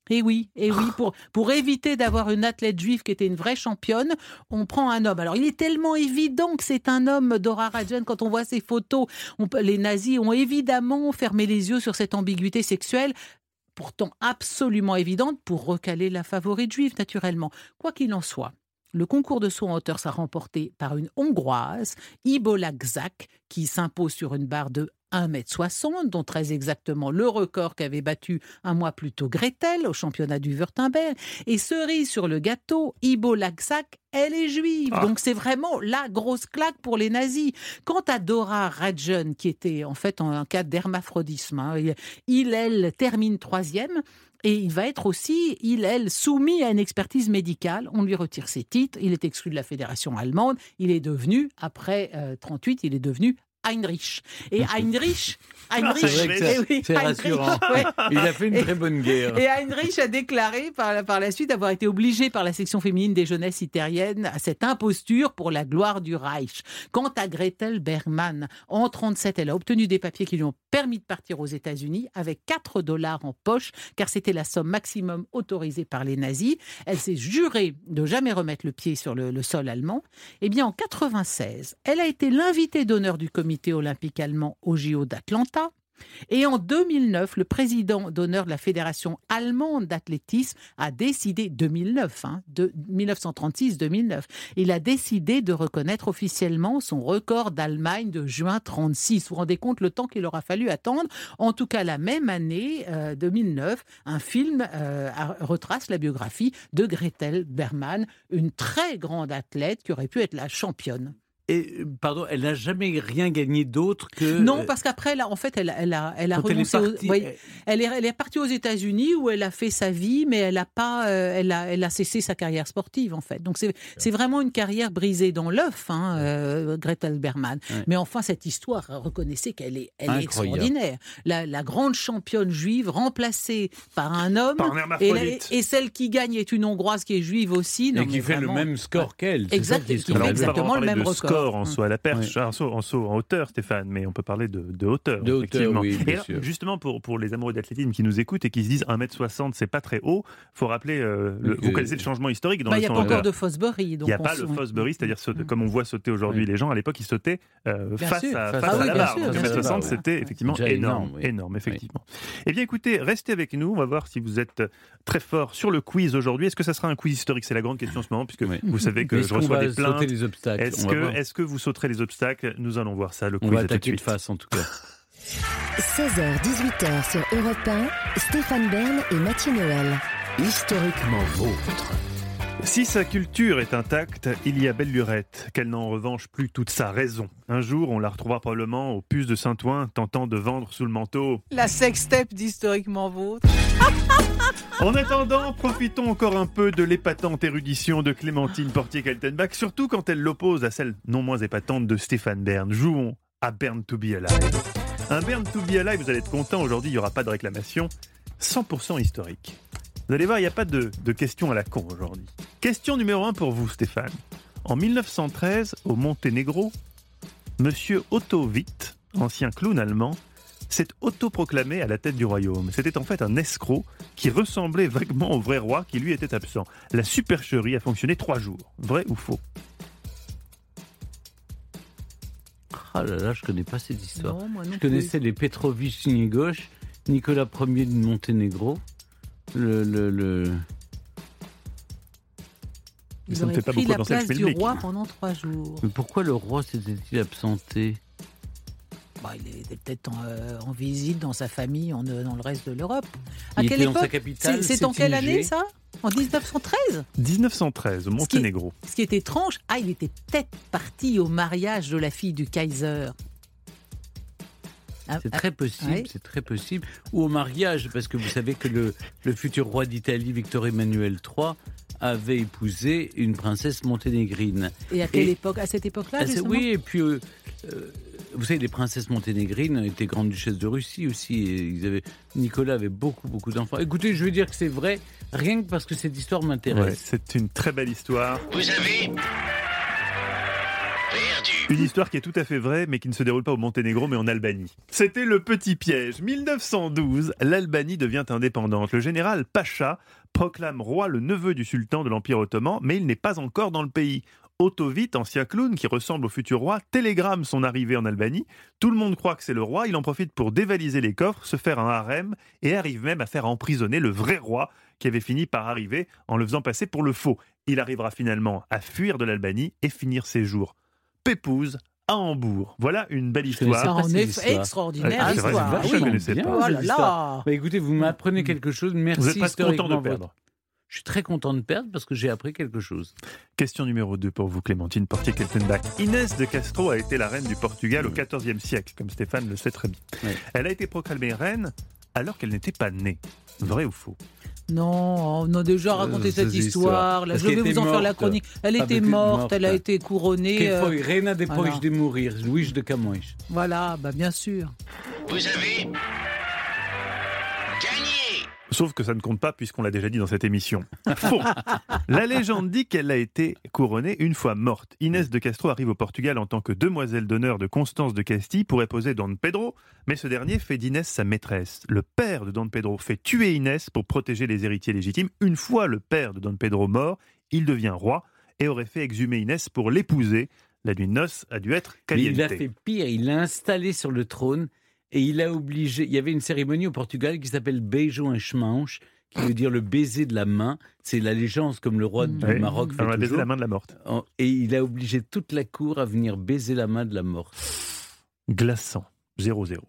Et oui, et oui, pour, pour éviter d'avoir une athlète juive qui était une vraie championne, on prend un homme. Alors, il est tellement évident que c'est un homme, Dora Radjen, quand on voit ces photos, on peut, les nazis ont évidemment fermé les yeux sur cette ambiguïté sexuelle, pourtant absolument évidente pour recaler la favorite juive, naturellement. Quoi qu'il en soit, le concours de saut en hauteur sera remporté par une Hongroise, Ibola Gzak, qui s'impose sur une barre de un mètre soixante, dont très exactement le record qu'avait battu un mois plus tôt Gretel au championnat du Württemberg. Et cerise sur le gâteau, Ibola Gzak, elle est juive. Ah. Donc c'est vraiment la grosse claque pour les nazis. Quant à Dora Radjen, qui était en fait en cas d'hermaphrodisme, hein, il, elle, termine troisième. Et il va être aussi, il, elle, soumis à une expertise médicale. On lui retire ses titres. Il est exclu de la fédération allemande. Il est devenu, après euh, trente-huit, il est devenu Heinrich. Et Heinrich, Heinrich, c'est, vrai que ça, eh oui, c'est rassurant. Ouais. Il a fait une très bonne guerre. Et Heinrich a déclaré par la, par la suite avoir été obligé par la section féminine des jeunesses hitlériennes à cette imposture pour la gloire du Reich. Quant à Gretel Bergmann, en trente-sept, elle a obtenu des papiers qui lui ont permis de partir aux États-Unis avec quatre dollars en poche, car c'était la somme maximum autorisée par les nazis. Elle s'est jurée de jamais remettre le pied sur le, le sol allemand. Eh bien, en quatre-vingt-seize, elle a été l'invitée d'honneur du comité olympique allemand au J O d'Atlanta. Et en deux mille neuf, le président d'honneur de la Fédération allemande d'athlétisme a décidé, deux mille neuf, hein, de dix-neuf cent trente-six deux mille neuf, il a décidé de reconnaître officiellement son record d'Allemagne de juin trente-six. Vous vous rendez compte le temps qu'il aura fallu attendre? En tout cas, la même année, euh, deux mille neuf, un film euh, retrace la biographie de Gretel Bergmann, une très grande athlète qui aurait pu être la championne. Et, pardon, elle n'a jamais rien gagné d'autre que... Non, parce qu'après, là, en fait, elle, elle a, elle a renoncé... Elle est, partie, aux, oui, elle, est, elle est partie aux États-Unis où elle a fait sa vie, mais elle a, pas, euh, elle a, elle a cessé sa carrière sportive, en fait. Donc, c'est, c'est vraiment une carrière brisée dans l'œuf, hein, euh, Gretel Bergmann. Ouais. Mais enfin, cette histoire, reconnaissez qu'elle est, elle est extraordinaire. La, la grande championne juive remplacée par un homme, par un et, la, et celle qui gagne est une Hongroise qui est juive aussi. Non, et qui fait vraiment, le même score qu'elle. Exact, qui fait exactement le même record. En saut à la perche, ouais. en, saut, en saut en hauteur, Stéphane, mais on peut parler de, de hauteur. De hauteur, oui, bien et alors, sûr. Justement, pour, pour les amoureux d'athlétisme qui nous écoutent et qui se disent un mètre soixante, c'est pas très haut, il faut rappeler, euh, le, vous connaissez le changement historique dans bah, le saut en hauteur. Il n'y a pas encore de Fosbury. Il n'y a pas le Fosbury, c'est-à-dire saute, comme on voit sauter aujourd'hui oui. les gens, à l'époque, ils sautaient euh, face, sûr, à, face, face à, à la barre. un mètre soixante, c'était effectivement Déjà énorme, énorme, oui. énorme, effectivement. Oui. Eh bien, écoutez, restez avec nous, on va voir si vous êtes très fort sur le quiz aujourd'hui. Est-ce que ça sera un quiz historique? C'est la grande question en ce moment, puisque oui. vous savez que je reçois des plaintes. Les obstacles, est-ce, que, est-ce que vous sauterez les obstacles? Nous allons voir ça, le quiz. On va attaquer de face, en tout cas. seize heures dix-huit heures sur Europe un, Stéphane Bern et Mathieu Noël. Historiquement vôtre. Si sa culture est intacte, il y a belle lurette, qu'elle n'a en revanche plus toute sa raison. Un jour, on la retrouvera probablement aux puces de Saint-Ouen, tentant de vendre sous le manteau la sextape d'Historiquement Vôtre. En attendant, profitons encore un peu de l'épatante érudition de Clémentine Portier-Kaltenbach, surtout quand elle l'oppose à celle non moins épatante de Stéphane Bern. Jouons à Bern to be Alive. Un Bern to be Alive, vous allez être content, aujourd'hui il n'y aura pas de réclamation, cent pour cent historique. Vous allez voir, il n'y a pas de, de questions à la con aujourd'hui. Question numéro un pour vous, Stéphane. En dix-neuf cent treize, au Monténégro, Monsieur Otto Witt, ancien clown allemand, s'est autoproclamé à la tête du royaume. C'était en fait un escroc qui ressemblait vaguement au vrai roi qui lui était absent. La supercherie a fonctionné trois jours. Vrai ou faux? Ah là là, je connais pas cette histoire. Non, moi non je connaissais plus. les Petrovitch Ghosh, Nicolas Ier de Monténégro. Le, le, le... Il ça ne aurait fait pas pris beaucoup la dans place cette du filmique. roi pendant trois jours. Mais pourquoi le roi s'était-il absenté? Bah, il était peut-être en, euh, en visite dans sa famille, en, dans le reste de l'Europe. À il quelle était époque? dans sa capitale, C'est, c'est en quelle année ça? En dix-neuf cent treize? dix-neuf cent treize, au Monténégro. Ce qui, est, ce qui est étrange, ah, il était peut-être parti au mariage de la fille du Kaiser. C'est très possible, ouais. c'est très possible. Ou au mariage, parce que vous savez que le, le futur roi d'Italie, Victor Emmanuel trois, avait épousé une princesse monténégrine. Et à quelle et, époque? À cette époque-là, ah, oui, et puis, euh, euh, vous savez, les princesses monténégrines étaient grandes duchesses de Russie aussi. Et ils avaient, Nicolas avait beaucoup, beaucoup d'enfants. Écoutez, je veux dire que c'est vrai, rien que parce que cette histoire m'intéresse. Ouais, c'est une très belle histoire. Vous avez... perdu. Une histoire qui est tout à fait vraie, mais qui ne se déroule pas au Monténégro, mais en Albanie. C'était le petit piège. mille neuf cent douze, l'Albanie devient indépendante. Le général Pacha proclame roi le neveu du sultan de l'Empire ottoman, mais il n'est pas encore dans le pays. Otovite, ancien clown qui ressemble au futur roi, télégramme son arrivée en Albanie. Tout le monde croit que c'est le roi. Il en profite pour dévaliser les coffres, se faire un harem et arrive même à faire emprisonner le vrai roi qui avait fini par arriver en le faisant passer pour le faux. Il arrivera finalement à fuir de l'Albanie et finir ses jours pépouze à Hambourg. Voilà une belle histoire. En effet, extraordinaire Ah, c'est vrai, histoire. c'est vache, je ne connaissais bien, pas. Oh là cette là. histoire. Bah, écoutez, vous m'apprenez quelque chose. Merci. Vous êtes presque content de historiquement, perdre. votre- Je suis très content de perdre parce que j'ai appris quelque chose. Question numéro deux pour vous, Clémentine Portier-Keltenbach. Inès de Castro a été la reine du Portugal au quatorzième siècle, comme Stéphane le sait très bien. Oui. Elle a été proclamée reine alors qu'elle n'était pas née. Vrai ou faux? Non, on a déjà raconté Euh, cette ces histoire. histoires. Là, Parce je vais qu'elle vous était en faire la morte. chronique. Elle Ah, était mais morte, morte. elle a été couronnée. Que euh, foi, reina depois voilà. de mourir, Luís de Camões. Voilà, bah bien sûr. Vous avez gagné. Sauf que ça ne compte pas puisqu'on l'a déjà dit dans cette émission. Faux. La légende dit qu'elle a été couronnée une fois morte. Inès de Castro arrive au Portugal en tant que demoiselle d'honneur de Constance de Castille pour épouser Don Pedro, mais ce dernier fait d'Inès sa maîtresse. Le père de Don Pedro fait tuer Inès pour protéger les héritiers légitimes. Une fois le père de Don Pedro mort, il devient roi et aurait fait exhumer Inès pour l'épouser. La nuit de noces a dû être Mais il a caliente. fait pire, il l'a installé sur le trône et il a obligé. Il y avait une cérémonie au Portugal qui s'appelle Beijo em Mãos, qui veut dire le baiser de la main. C'est l'allégeance comme le roi du Oui. Maroc fait On a baisé toujours. la main de la morte. Et il a obligé toute la cour à venir baiser la main de la morte. Glaçant. zéro zéro.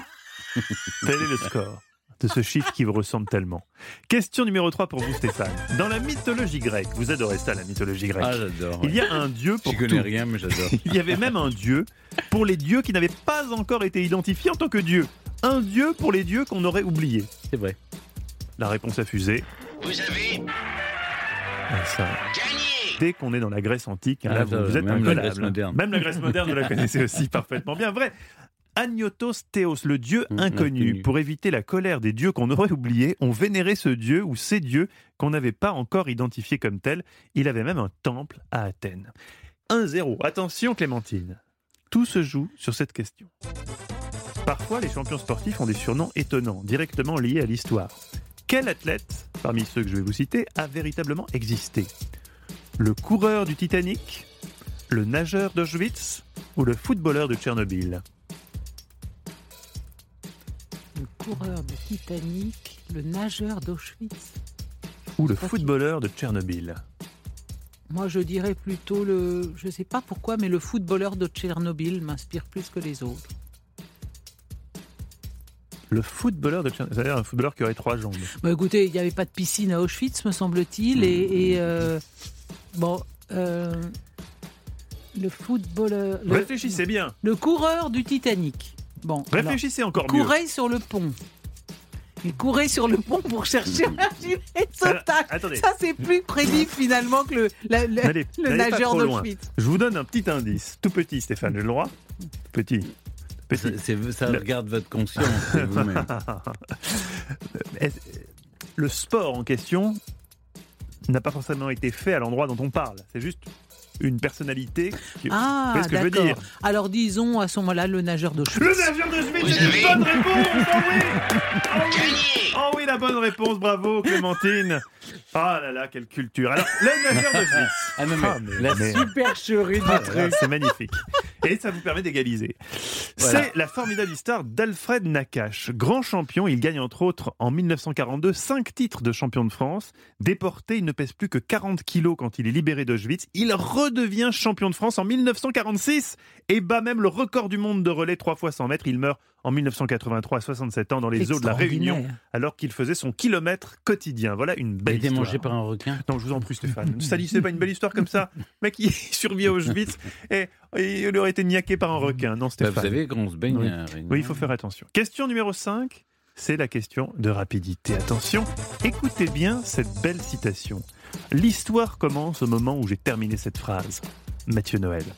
Tel est le score de ce chiffre qui vous ressemble tellement. Question numéro trois pour vous, Stéphane. Dans la mythologie grecque, vous adorez ça, la mythologie grecque. Ah, j'adore. Il y a un dieu pour Je tout. connais rien, mais j'adore. Il y avait même un dieu pour les dieux qui n'avaient pas encore été identifiés en tant que dieu. Un dieu pour les dieux qu'on aurait oubliés. C'est vrai. La réponse a fusé. Vous avez Ah, ça. gagné. Dès qu'on est dans la Grèce antique, Ah, là, vous, ça, vous êtes même la incollable. Grèce moderne. Même la Grèce moderne, vous la connaissez aussi parfaitement bien. Vrai. Agnotos Théos, le dieu Mmh, inconnu. inconnu. Pour éviter la colère des dieux qu'on aurait oubliés, on vénérait ce dieu ou ces dieux qu'on n'avait pas encore identifiés comme tels. Il avait même un temple à Athènes. un zéro. Attention Clémentine. Tout se joue sur cette question. Parfois, les champions sportifs ont des surnoms étonnants, directement liés à l'histoire. Quel athlète, parmi ceux que je vais vous citer, a véritablement existé? Le coureur du Titanic, le nageur d'Auschwitz ou le footballeur de Tchernobyl? Le coureur du Titanic, le nageur d'Auschwitz. Ou le Pas qui- footballeur de Tchernobyl? Moi, je dirais plutôt le. Je ne sais pas pourquoi, mais le footballeur de Tchernobyl m'inspire plus que les autres. Le footballeur de Tchernobyl, c'est-à-dire un footballeur qui aurait trois jambes. Bah, écoutez, il n'y avait pas de piscine à Auschwitz, me semble-t-il. Et. et, euh, bon. euh, le footballeur. Le, Réfléchissez bien. le coureur du Titanic. Bon. alors, Réfléchissez encore il mieux. courait sur le pont. Il courait sur le pont pour chercher un gilet de Alors, sauvetage. attendez. Ça, c'est plus crédible finalement que le, la- la- N'allez- le n'allez pas nageur trop loin. d'Auschwitz. Je vous donne un petit indice. Tout petit, Stéphane, j'ai le droit? Petit. Petit. C'est- c'est- ça Le- regarde votre conscience, c'est vous-même. Est- Le sport en question n'a pas forcément été fait à l'endroit dont on parle. C'est juste une personnalité. Qui... Ah, Vous voyez ce que je veux d'accord. dire? Alors disons à ce moment-là le nageur d'Auschwitz. Le nageur de Schmitt, Vous c'est une avez bonne réponse! Oh oui! Oh oui! Gagné. Oh oui, la bonne réponse, bravo Clémentine! Ah là là, quelle culture! Alors, le nageur de Schmitt. Ah non, mais, Ah, mais- la mais- supercherie du Ah, truc. c'est magnifique. Et ça vous permet d'égaliser. Voilà. C'est la formidable histoire d'Alfred Nakache. Grand champion, il gagne entre autres en mille neuf cent quarante-deux cinq titres de champion de France. Déporté, il ne pèse plus que quarante kilos quand il est libéré d'Auschwitz. Il redevient champion de France en mille neuf cent quarante-six et bat même le record du monde de relais trois fois cent mètres. Il meurt en mille neuf cent quatre-vingt-trois à soixante-sept ans dans les eaux de la Réunion Extraordinaire. alors qu'il faisait son kilomètre quotidien. Voilà une Il a belle été histoire. mangé par un requin. Non, je vous en prie, Stéphane. Ne salissez pas une belle histoire comme ça. Le mec, il survit à Auschwitz et, et il aurait été niaqué par un requin. Non, Bah, Stéphane. vous savez, quand on se baigne Oui. à Réunion. Oui, il faut faire attention. Question numéro cinq, c'est la question de rapidité. Attention, écoutez bien cette belle citation. L'histoire commence au moment où j'ai terminé cette phrase. Mathieu Noël.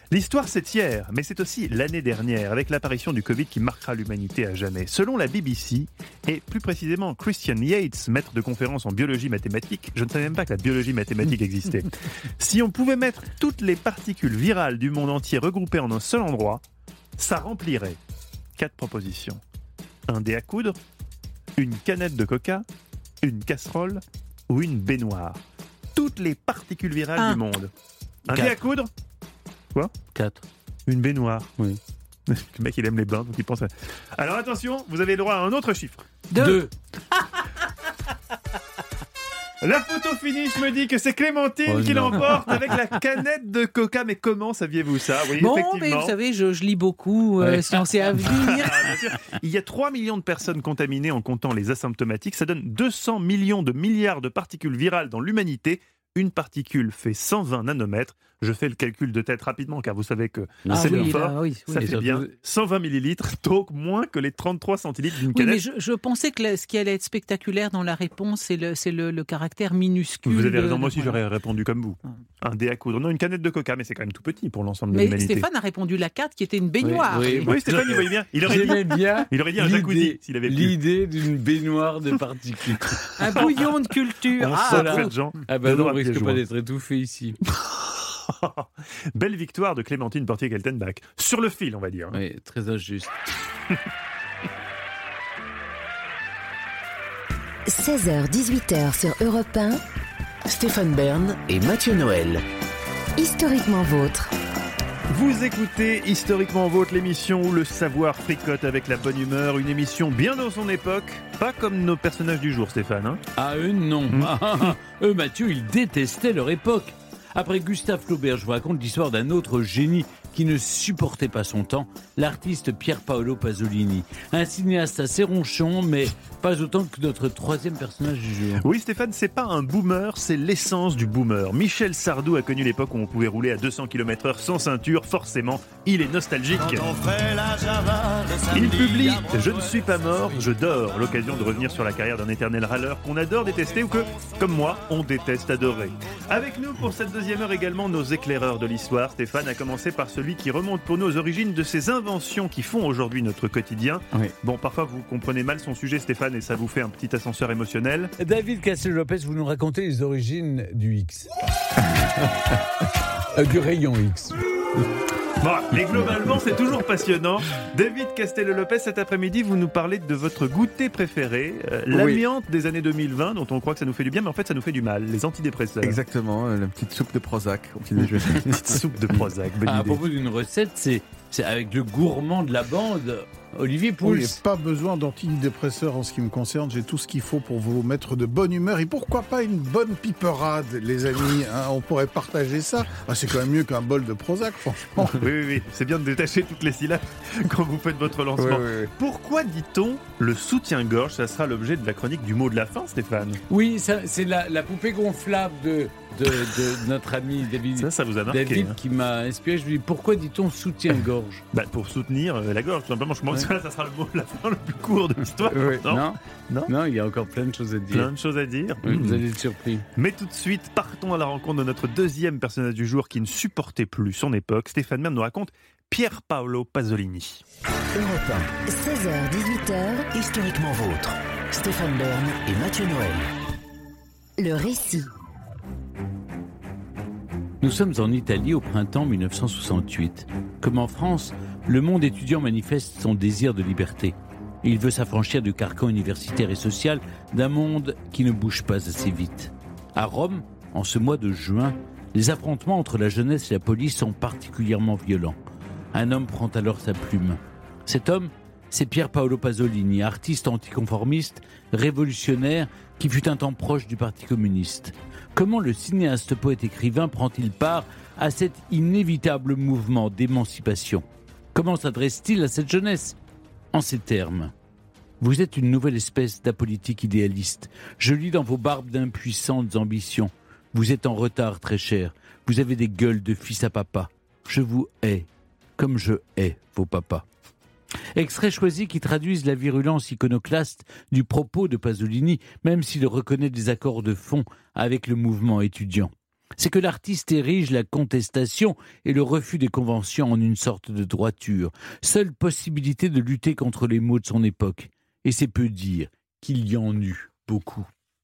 L'histoire, c'est hier, mais c'est aussi l'année dernière, avec l'apparition du Covid qui marquera l'humanité à jamais. Selon la B B C, et plus précisément Christian Yates, maître de conférence en biologie mathématique, je ne savais même pas que la biologie mathématique existait. Si on pouvait mettre toutes les particules virales du monde entier regroupées en un seul endroit, ça remplirait quatre propositions. Un dé à coudre, une canette de coca, une casserole ou une baignoire. Toutes les particules virales Un. du monde. Un Quatre. dé à coudre. Quoi ? quatre. Une baignoire. Oui. Le mec, il aime les bains, donc il pense à... Alors attention, vous avez le droit à un autre chiffre. Deux. Deux. La photo finish me dit que c'est Clémentine Oh qui non. l'emporte avec la canette de coca. Mais comment saviez-vous ça ? Oui, Bon, effectivement. mais vous savez, je, je lis beaucoup, euh, Ouais. Science et Avenir. Ah, bien sûr. Il y a trois millions de personnes contaminées en comptant les asymptomatiques. Ça donne deux cents millions de milliards de particules virales dans l'humanité. Une particule fait cent vingt nanomètres. Je fais le calcul de tête rapidement car vous savez que Ah c'est oui, le fort. là, oui, oui. Ça Et fait surtout- bien cent vingt millilitres, donc moins que les trente-trois centilitres d'une Oui, canette. mais je, je pensais que le- ce qui allait être spectaculaire dans la réponse, c'est le, c'est le, le caractère minuscule. Vous avez de- raison, moi aussi voilà. j'aurais répondu comme vous. Un dé à coudre. Non, une canette de coca, mais c'est quand même tout petit pour l'ensemble de Mais l'humanité. Stéphane a répondu la quatre qui était une baignoire. Oui, oui. Oui, Stéphane, il voyait bien. Il aurait dit, J'aimais bien il aurait dit un jacuzzi l'idée- s'il avait pu. l'idée d'une baignoire de particules. Un bouillon de culture. On Ah, sent bon. cette gens. Ah ben de non, on droite et risque joie. pas d'être étouffé ici. Belle victoire de Clémentine Portier-Keltenbach. Sur le fil, on va dire. Oui, très injuste. seize heures dix-huit heures sur Europe un, Stéphane Bern et Mathieu Noël. historiquement vôtre. Vous écoutez Historiquement Vôtre, l'émission où le savoir fricote avec la bonne humeur. Une émission bien dans son époque. Pas comme nos personnages du jour, Stéphane. Hein. Ah, eux, non. Ah, ah, ah. Eux, Mathieu, ils détestaient leur époque. Après Gustave Flaubert, je vous raconte l'histoire d'un autre génie qui ne supportait pas son temps, l'artiste Pier Paolo Pasolini. Un cinéaste assez ronchon, mais pas autant que notre troisième personnage du jour. Oui, Stéphane, c'est pas un boomer, c'est l'essence du boomer. Michel Sardou a connu l'époque où on pouvait rouler à deux cents kilomètres heure sans ceinture. Forcément, il est nostalgique. Il publie « Je ne suis pas mort, je dors », l'occasion de revenir sur la carrière d'un éternel râleur qu'on adore détester ou que, comme moi, on déteste adorer. Avec nous pour cette deuxième heure également nos éclaireurs de l'histoire. Stéphane a commencé par celui qui remonte pour nous aux origines de ces inventions qui font aujourd'hui notre quotidien. Oui. Bon, parfois vous comprenez mal son sujet, Stéphane, et ça vous fait un petit ascenseur émotionnel. David Castel-Lopez, vous nous racontez les origines du X. Euh, du rayon X. Bon, mais globalement, c'est toujours passionnant. David Castello-Lopez, cet après-midi, vous nous parlez de votre goûter préféré, euh, l'amiante des années deux mille vingt, dont on croit que ça nous fait du bien, mais en fait, ça nous fait du mal, les antidépresseurs. Exactement, euh, la petite soupe de Prozac au petit déjeuner. Une petite soupe de Prozac, bonne Ah, à idée. propos d'une recette, c'est, c'est avec le gourmand de la bande, Olivier Oui, Pouls. il n'y a pas besoin d'antidépresseurs en ce qui me concerne. J'ai tout ce qu'il faut pour vous mettre de bonne humeur. Et pourquoi pas une bonne piperade, les amis, hein, on pourrait partager ça. Ah, c'est quand même mieux qu'un bol de Prozac, franchement. Oui, oui, oui, c'est bien de détacher toutes les syllabes quand vous faites votre lancement. Oui, oui, oui. Pourquoi dit-on le soutien-gorge? Ça sera l'objet de la chronique du mot de la fin, Stéphane. Oui, ça, c'est la, la poupée gonflable de, de, de notre ami David. Ça, ça vous a marqué. David hein. qui m'a inspiré. Je lui dis pourquoi dit-on soutien-gorge? Bah, pour soutenir euh, la gorge, tout simplement. Je pense que ça, ça sera le mot de la fin le plus court de l'histoire. Non, non, Non non, il y a encore plein de choses à dire. Plein de choses à dire. Oui, Mmh. Vous allez être surpris. Mais tout de suite, partons à la rencontre de notre deuxième personnage du jour qui ne supportait plus son époque. Stéphane Bern nous raconte Pier Paolo Pasolini. Europe un, seize heures dix-huit heures, Historiquement Vôtre. Stéphane Bern et Mathieu Noël. le récit. Nous sommes en Italie au printemps mille neuf cent soixante-huit. Comme en France, le monde étudiant manifeste son désir de liberté. Il veut s'affranchir du carcan universitaire et social d'un monde qui ne bouge pas assez vite. À Rome, en ce mois de juin, les affrontements entre la jeunesse et la police sont particulièrement violents. Un homme prend alors sa plume. Cet homme, c'est Pier Paolo Pasolini, artiste anticonformiste, révolutionnaire, qui fut un temps proche du Parti communiste. Comment le cinéaste, poète, écrivain prend-il part à cet inévitable mouvement d'émancipation? Comment s'adresse-t-il à cette jeunesse? En ces termes: vous êtes une nouvelle espèce d'apolitique idéaliste. Je lis dans vos barbes d'impuissantes ambitions. Vous êtes en retard, très cher. Vous avez des gueules de fils à papa. Je vous hais, comme je hais vos papas. Extraits choisis qui traduisent la virulence iconoclaste du propos de Pasolini, même s'il reconnaît des accords de fond avec le mouvement étudiant. C'est que l'artiste érige la contestation et le refus des conventions en une sorte de droiture, seule possibilité de lutter contre les maux de son époque. Et c'est peu dire qu'il y en eut beaucoup.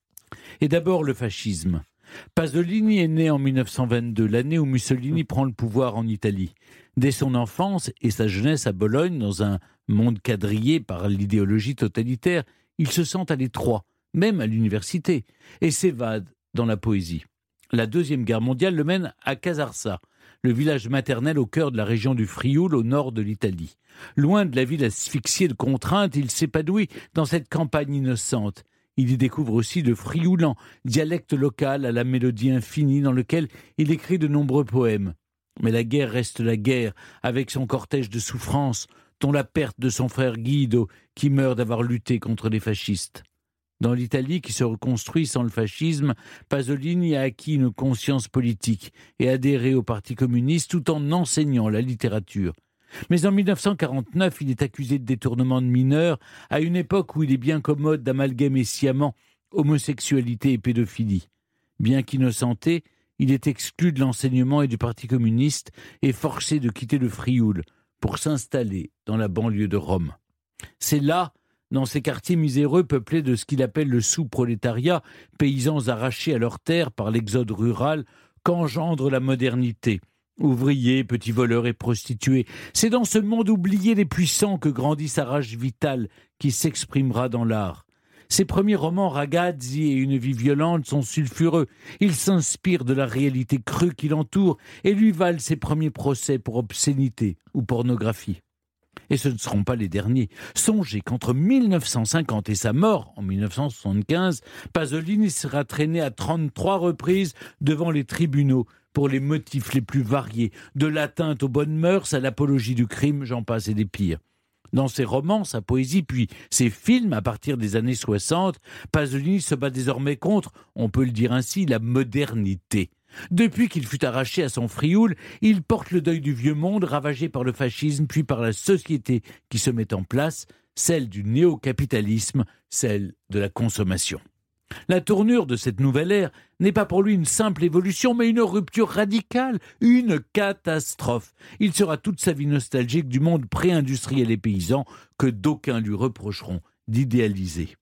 Et d'abord le fascisme. Pasolini est né en mille neuf cent vingt-deux, l'année où Mussolini prend le pouvoir en Italie. Dès son enfance et sa jeunesse à Bologne, dans un monde quadrillé par l'idéologie totalitaire, il se sent à l'étroit, même à l'université, et s'évade dans la poésie. La Deuxième Guerre mondiale le mène à Casarsa, le village maternel au cœur de la région du Frioul, au nord de l'Italie. Loin de la ville asphyxiée de contraintes, il s'épanouit dans cette campagne innocente. Il y découvre aussi le frioulan, dialecte local à la mélodie infinie dans lequel il écrit de nombreux poèmes. Mais la guerre reste la guerre, avec son cortège de souffrances, dont la perte de son frère Guido, qui meurt d'avoir lutté contre les fascistes. Dans l'Italie qui se reconstruit sans le fascisme, Pasolini a acquis une conscience politique et adhéré au Parti communiste tout en enseignant la littérature. Mais en mille neuf cent quarante-neuf, il est accusé de détournement de mineurs à une époque où il est bien commode d'amalgamer sciemment homosexualité et pédophilie. Bien qu'innocenté, il est exclu de l'enseignement et du Parti communiste et forcé de quitter le Frioul pour s'installer dans la banlieue de Rome. C'est là, dans ces quartiers miséreux peuplés de ce qu'il appelle le sous-prolétariat, paysans arrachés à leurs terres par l'exode rural, qu'engendre la modernité. Ouvriers, petits voleurs et prostituées, c'est dans ce monde oublié des puissants que grandit sa rage vitale qui s'exprimera dans l'art. Ses premiers romans Ragazzi et Une vie violente sont sulfureux. Ils s'inspirent de la réalité crue qui l'entoure et lui valent ses premiers procès pour obscénité ou pornographie. Et ce ne seront pas les derniers. Songez qu'entre mille neuf cent cinquante et sa mort, en mille neuf cent soixante-quinze, Pasolini sera traîné à trente-trois reprises devant les tribunaux pour les motifs les plus variés, de l'atteinte aux bonnes mœurs à l'apologie du crime, j'en passe et des pires. Dans ses romans, sa poésie, puis ses films, à partir des années soixante, Pasolini se bat désormais contre, on peut le dire ainsi, la modernité. Depuis qu'il fut arraché à son Frioul, il porte le deuil du vieux monde ravagé par le fascisme, puis par la société qui se met en place, celle du néo-capitalisme, celle de la consommation. La tournure de cette nouvelle ère n'est pas pour lui une simple évolution, mais une rupture radicale, une catastrophe. Il sera toute sa vie nostalgique du monde pré-industriel et paysan que d'aucuns lui reprocheront d'idéaliser.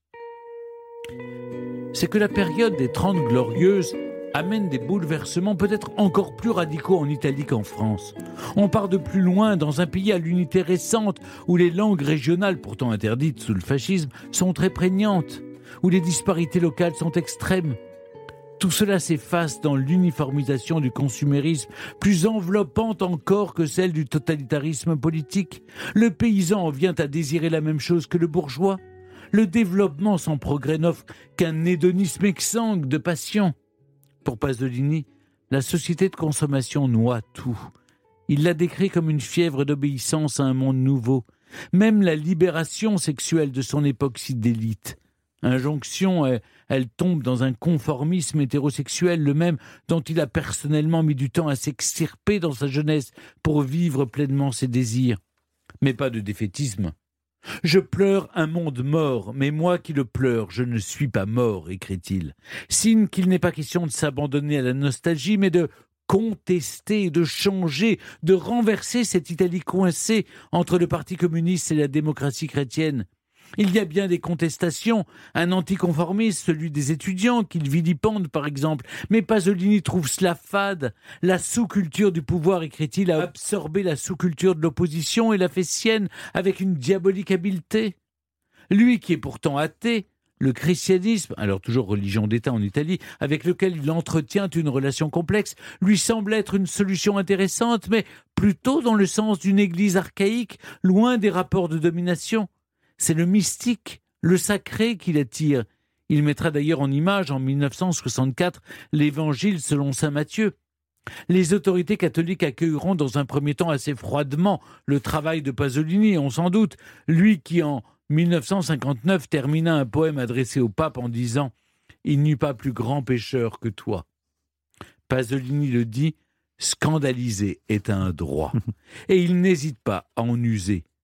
C'est que la période des Trente Glorieuses amène des bouleversements peut-être encore plus radicaux en Italie qu'en France. On part de plus loin dans un pays à l'unité récente où les langues régionales, pourtant interdites sous le fascisme, sont très prégnantes, où les disparités locales sont extrêmes. Tout cela s'efface dans l'uniformisation du consumérisme, plus enveloppante encore que celle du totalitarisme politique. Le paysan en vient à désirer la même chose que le bourgeois. Le développement sans progrès n'offre qu'un hédonisme exsangue de passion. Pour Pasolini, la société de consommation noie tout. Il la décrit comme une fièvre d'obéissance à un monde nouveau. Même la libération sexuelle de son époque si d'élite. Injonction, elle, elle tombe dans un conformisme hétérosexuel, le même dont il a personnellement mis du temps à s'extirper dans sa jeunesse pour vivre pleinement ses désirs. Mais pas de défaitisme. « Je pleure un monde mort, mais moi qui le pleure, je ne suis pas mort », écrit-il. Signe qu'il n'est pas question de s'abandonner à la nostalgie, mais de contester, de changer, de renverser cette Italie coincée entre le Parti communiste et la démocratie chrétienne. Il y a bien des contestations, un anticonformisme, celui des étudiants, qu'il vilipende par exemple, mais Pasolini trouve cela fade. La sous-culture du pouvoir, écrit-il, a absorbé la sous-culture de l'opposition et l'a fait sienne avec une diabolique habileté. Lui qui est pourtant athée, le christianisme, alors toujours religion d'État en Italie, avec lequel il entretient une relation complexe, lui semble être une solution intéressante, mais plutôt dans le sens d'une église archaïque, loin des rapports de domination. C'est le mystique, le sacré qui l'attire. Il mettra d'ailleurs en image en mille neuf cent soixante-quatre l'Évangile selon saint Matthieu. Les autorités catholiques accueilleront dans un premier temps assez froidement le travail de Pasolini, on s'en doute, lui qui en mille neuf cent cinquante-neuf termina un poème adressé au pape en disant « Il n'y eut pas plus grand pécheur que toi ». Pasolini le dit, scandaliser est un droit. Et il n'hésite pas à en user.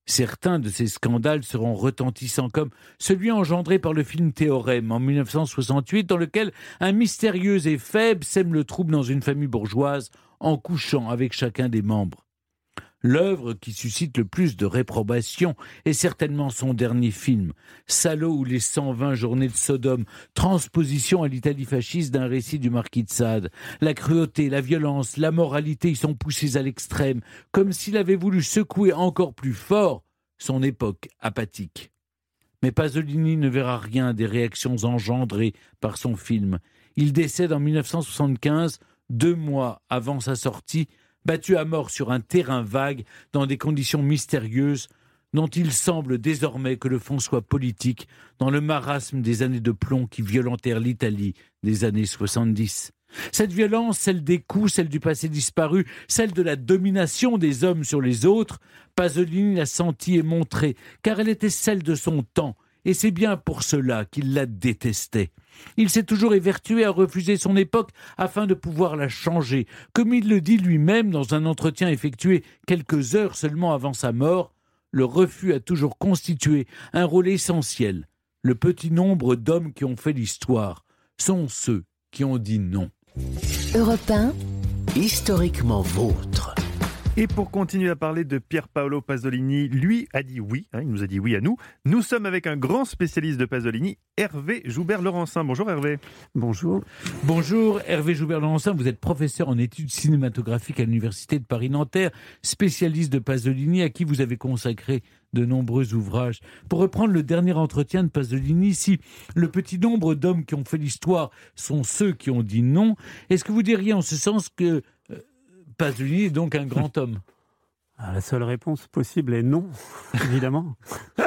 Certains de ces scandales seront retentissants, comme celui engendré par le film Théorème en dix-neuf cent soixante-huit, dans lequel un mystérieux et faible sème le trouble dans une famille bourgeoise en couchant avec chacun des membres. L'œuvre qui suscite le plus de réprobation est certainement son dernier film, Salaud ou les cent vingt journées de Sodome, transposition à l'Italie fasciste d'un récit du marquis de Sade. La cruauté, la violence, la moralité y sont poussées à l'extrême, comme s'il avait voulu secouer encore plus fort son époque apathique. Mais Pasolini ne verra rien des réactions engendrées par son film. Il décède en dix-neuf cent soixante-quinze, deux mois avant sa sortie, battu à mort sur un terrain vague, dans des conditions mystérieuses, dont il semble désormais que le fond soit politique, dans le marasme des années de plomb qui violentèrent l'Italie des années soixante-dix. Cette violence, celle des coups, celle du passé disparu, celle de la domination des hommes sur les autres, Pasolini l'a sentie et montrée, car elle était celle de son temps, et c'est bien pour cela qu'il la détestait. Il s'est toujours évertué à refuser son époque afin de pouvoir la changer. Comme il le dit lui-même dans un entretien effectué quelques heures seulement avant sa mort, le refus a toujours constitué un rôle essentiel. Le petit nombre d'hommes qui ont fait l'histoire sont ceux qui ont dit non. Europe un, Historiquement vôtre. Et pour continuer à parler de Pier Paolo Pasolini, lui a dit oui, hein, il nous a dit oui à nous. Nous sommes avec un grand spécialiste de Pasolini, Hervé Joubert-Laurencin. Bonjour Hervé. Bonjour. Bonjour Hervé Joubert-Laurencin, vous êtes professeur en études cinématographiques à l'Université de Paris-Nanterre, spécialiste de Pasolini, à qui vous avez consacré de nombreux ouvrages. Pour reprendre le dernier entretien de Pasolini, si le petit nombre d'hommes qui ont fait l'histoire sont ceux qui ont dit non, est-ce que vous diriez en ce sens que Pasolini est donc un grand homme? La seule réponse possible est non, évidemment.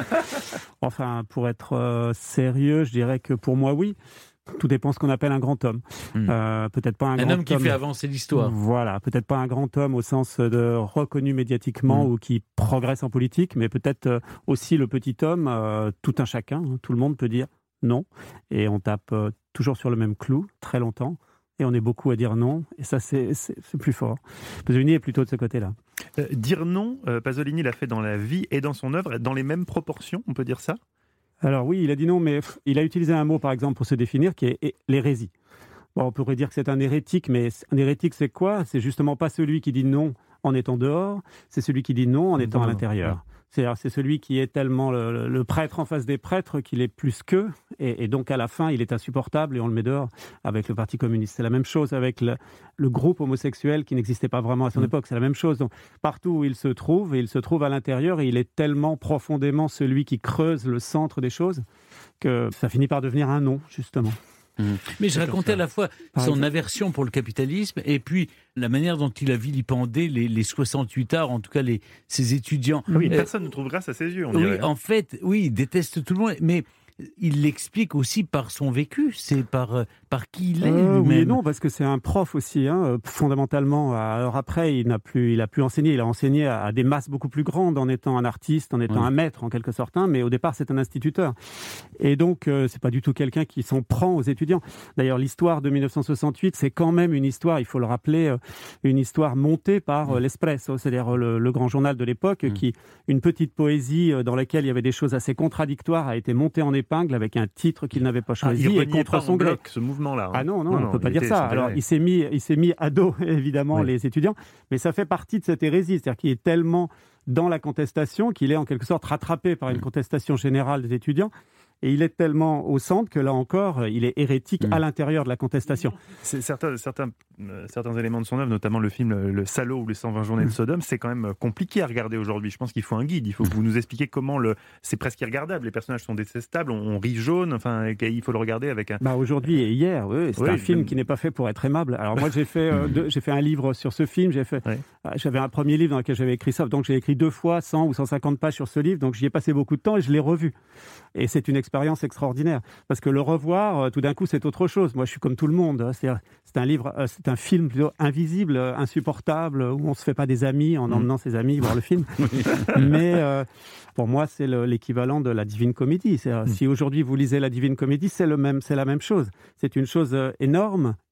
Enfin, pour être euh, sérieux, je dirais que pour moi, oui. Tout dépend de ce qu'on appelle un grand homme. Mmh. Euh, peut-être pas un, un grand homme qui homme... fait avancer l'histoire. Voilà, peut-être pas un grand homme au sens de reconnu médiatiquement mmh. ou qui progresse en politique, mais peut-être aussi le petit homme, euh, tout un chacun. Hein, tout le monde peut dire non. Et on tape euh, toujours sur le même clou, très longtemps. Et on est beaucoup à dire non, et ça, c'est, c'est, c'est plus fort. Pasolini est plutôt de ce côté-là. Euh, dire non, euh, Pasolini l'a fait dans la vie et dans son œuvre, dans les mêmes proportions, on peut dire ça? Alors oui, il a dit non, mais il a utilisé un mot, par exemple, pour se définir, qui est l'hérésie. Bon, on pourrait dire que c'est un hérétique, mais un hérétique, c'est quoi? C'est justement pas celui qui dit non en étant dehors, c'est celui qui dit non en étant à l'intérieur. Ouais. C'est-à-dire, c'est celui qui est tellement le, le prêtre en face des prêtres qu'il est plus qu'eux, et, et donc à la fin, il est insupportable et on le met dehors avec le Parti communiste. C'est la même chose avec le, le groupe homosexuel qui n'existait pas vraiment à son mmh. époque. C'est la même chose. Donc, partout où il se trouve, et il se trouve à l'intérieur, et il est tellement profondément celui qui creuse le centre des choses que ça finit par devenir un non, justement. Mmh. Mais je racontais à la fois son aversion pour le capitalisme et puis la manière dont il a vilipendé les, les soixante-huit arts, en tout cas les, ses étudiants. Oui, euh, personne ne trouve grâce à ses yeux, on dirait. Oui, en fait, oui, il déteste tout le monde, mais il l'explique aussi par son vécu, c'est par, par qui il est euh, lui-même. Oui et non, parce que c'est un prof aussi, hein, fondamentalement. Alors après, il n'a plus, il a plus enseigné, il a enseigné à, à des masses beaucoup plus grandes en étant un artiste, en étant oui. un maître en quelque sorte, hein, mais au départ c'est un instituteur. Et donc euh, c'est pas du tout quelqu'un qui s'en prend aux étudiants. D'ailleurs l'histoire de dix-neuf cent soixante-huit, c'est quand même une histoire, il faut le rappeler, euh, une histoire montée par euh, l'Espresso, c'est-à-dire le, le grand journal de l'époque, mmh. qui, une petite poésie euh, dans laquelle il y avait des choses assez contradictoires, a été montée en épingle avec un titre qu'il n'avait pas choisi ah, et contre son gré. Ce mouvement-là. Hein. Ah non, non, non, on ne non, peut pas dire ça. Alors, il s'est mis, il s'est mis à dos, évidemment, oui. les étudiants, mais ça fait partie de cette hérésie, c'est-à-dire qu'il est tellement dans la contestation qu'il est en quelque sorte rattrapé par une contestation générale des étudiants. Et il est tellement au centre que là encore, il est hérétique mmh. à l'intérieur de la contestation. C'est certains, certains, euh, certains éléments de son œuvre, notamment le film Le Salaud ou les cent vingt journées mmh. de Sodome, c'est quand même compliqué à regarder aujourd'hui. Je pense qu'il faut un guide. Il faut que vous nous expliquiez comment le. C'est presque irregardable. Les personnages sont détestables. On, on rit jaune. Enfin, il faut le regarder avec un. Bah aujourd'hui et hier, oui, c'est oui, un film même... qui n'est pas fait pour être aimable. Alors moi, j'ai fait, euh, deux, j'ai fait un livre sur ce film. J'ai fait. Oui. Euh, j'avais un premier livre dans lequel j'avais écrit ça. Donc j'ai écrit deux fois cent ou cent cinquante pages sur ce livre. Donc j'y ai passé beaucoup de temps et je l'ai revu. Et c'est une expérience extraordinaire. Parce que le revoir, tout d'un coup, c'est autre chose. Moi, je suis comme tout le monde. C'est, c'est un livre, c'est un film plutôt invisible, insupportable, où on ne se fait pas des amis en emmenant mmh. ses amis voir le film. Mais euh, pour moi, c'est le, l'équivalent de la Divine Comédie. C'est, mmh. Si aujourd'hui vous lisez la Divine Comédie, c'est, le même, c'est la même chose. C'est une chose énorme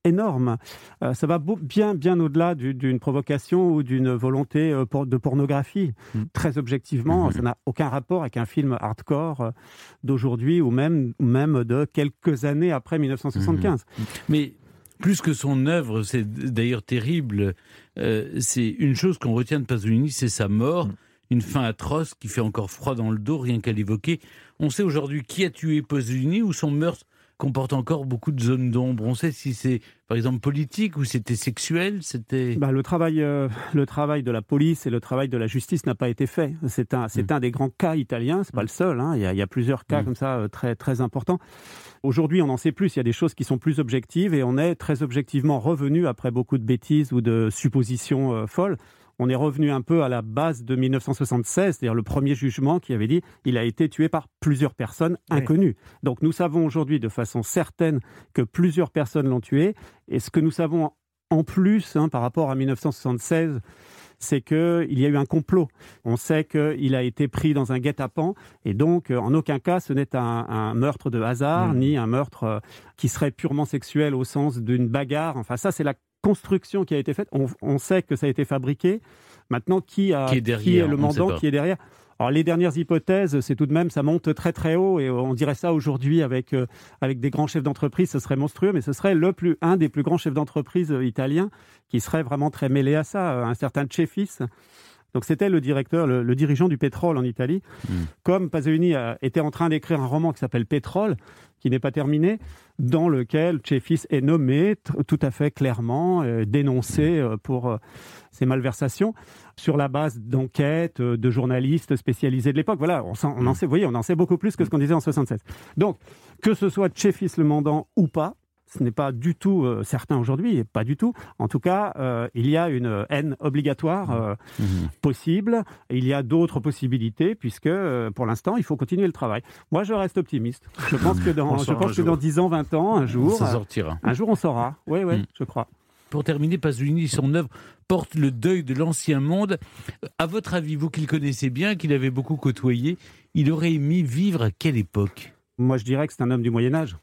énorme. Euh, ça va beau, bien, bien au-delà du, d'une provocation ou d'une volonté euh, pour, de pornographie. Mmh. Très objectivement, mmh. ça n'a aucun rapport avec un film hardcore euh, d'aujourd'hui ou même, même de quelques années après dix-neuf cent soixante-quinze. Mmh. Mais plus que son œuvre, c'est d'ailleurs terrible, euh, c'est une chose qu'on retient de Pasolini, c'est sa mort. Mmh. Une fin atroce qui fait encore froid dans le dos, rien qu'à l'évoquer. On sait aujourd'hui qui a tué Pasolini ou son meurtre comporte encore beaucoup de zones d'ombre. On sait si c'est, par exemple, politique ou c'était sexuel, c'était... Bah, le, travail, euh, le travail de la police et le travail de la justice n'a pas été fait. C'est un, c'est mmh. un des grands cas italiens, c'est mmh. pas le seul. Hein. Il y a, il y a plusieurs cas mmh. comme ça euh, très, très importants. Aujourd'hui, on en sait plus. Il y a des choses qui sont plus objectives et on est très objectivement revenu après beaucoup de bêtises ou de suppositions euh, folles. On est revenu un peu à la base de dix-neuf cent soixante-seize, c'est-à-dire le premier jugement qui avait dit qu'il a été tué par plusieurs personnes inconnues. Oui. Donc nous savons aujourd'hui de façon certaine que plusieurs personnes l'ont tué. Et ce que nous savons en plus hein, par rapport à dix-neuf cent soixante-seize, c'est qu'il y a eu un complot. On sait qu'il a été pris dans un guet-apens et donc en aucun cas ce n'est un, un meurtre de hasard mmh. ni un meurtre euh, qui serait purement sexuel au sens d'une bagarre. Enfin ça c'est la construction qui a été faite, on, on sait que ça a été fabriqué. Maintenant, qui, a, qui, est, derrière, qui est le mandant, qui est derrière ? Alors, les dernières hypothèses, c'est tout de même, ça monte très très haut, et on dirait ça aujourd'hui avec, euh, avec des grands chefs d'entreprise, ce serait monstrueux, mais ce serait le plus, un des plus grands chefs d'entreprise euh, italiens qui serait vraiment très mêlé à ça, euh, un certain Cefis. Donc c'était le directeur, le, le dirigeant du pétrole en Italie. Mmh. Comme Pasolini a, était en train d'écrire un roman qui s'appelle Pétrole, qui n'est pas terminé, dans lequel Cefis est nommé t- tout à fait clairement, euh, dénoncé euh, pour euh, ses malversations, sur la base d'enquêtes euh, de journalistes spécialisés de l'époque. Voilà, on, on en sait, vous voyez, on en sait beaucoup plus que ce qu'on disait en soixante-seize. Donc, que ce soit Cefis le mandant ou pas, ce n'est pas du tout euh, certain aujourd'hui, pas du tout. En tout cas, euh, il y a une haine obligatoire euh, mmh. possible. Il y a d'autres possibilités, puisque euh, pour l'instant, il faut continuer le travail. Moi, je reste optimiste. Je pense que dans, je pense que dans dix ans, vingt ans, un jour, ça sortira. Un jour, on saura. Oui, oui, mmh. je crois. Pour terminer, Pasolini, son œuvre porte le deuil de l'ancien monde. À votre avis, vous qui le connaissez bien, qui l'avez beaucoup côtoyé, il aurait aimé vivre à quelle époque ? Moi, je dirais que c'est un homme du Moyen-Âge.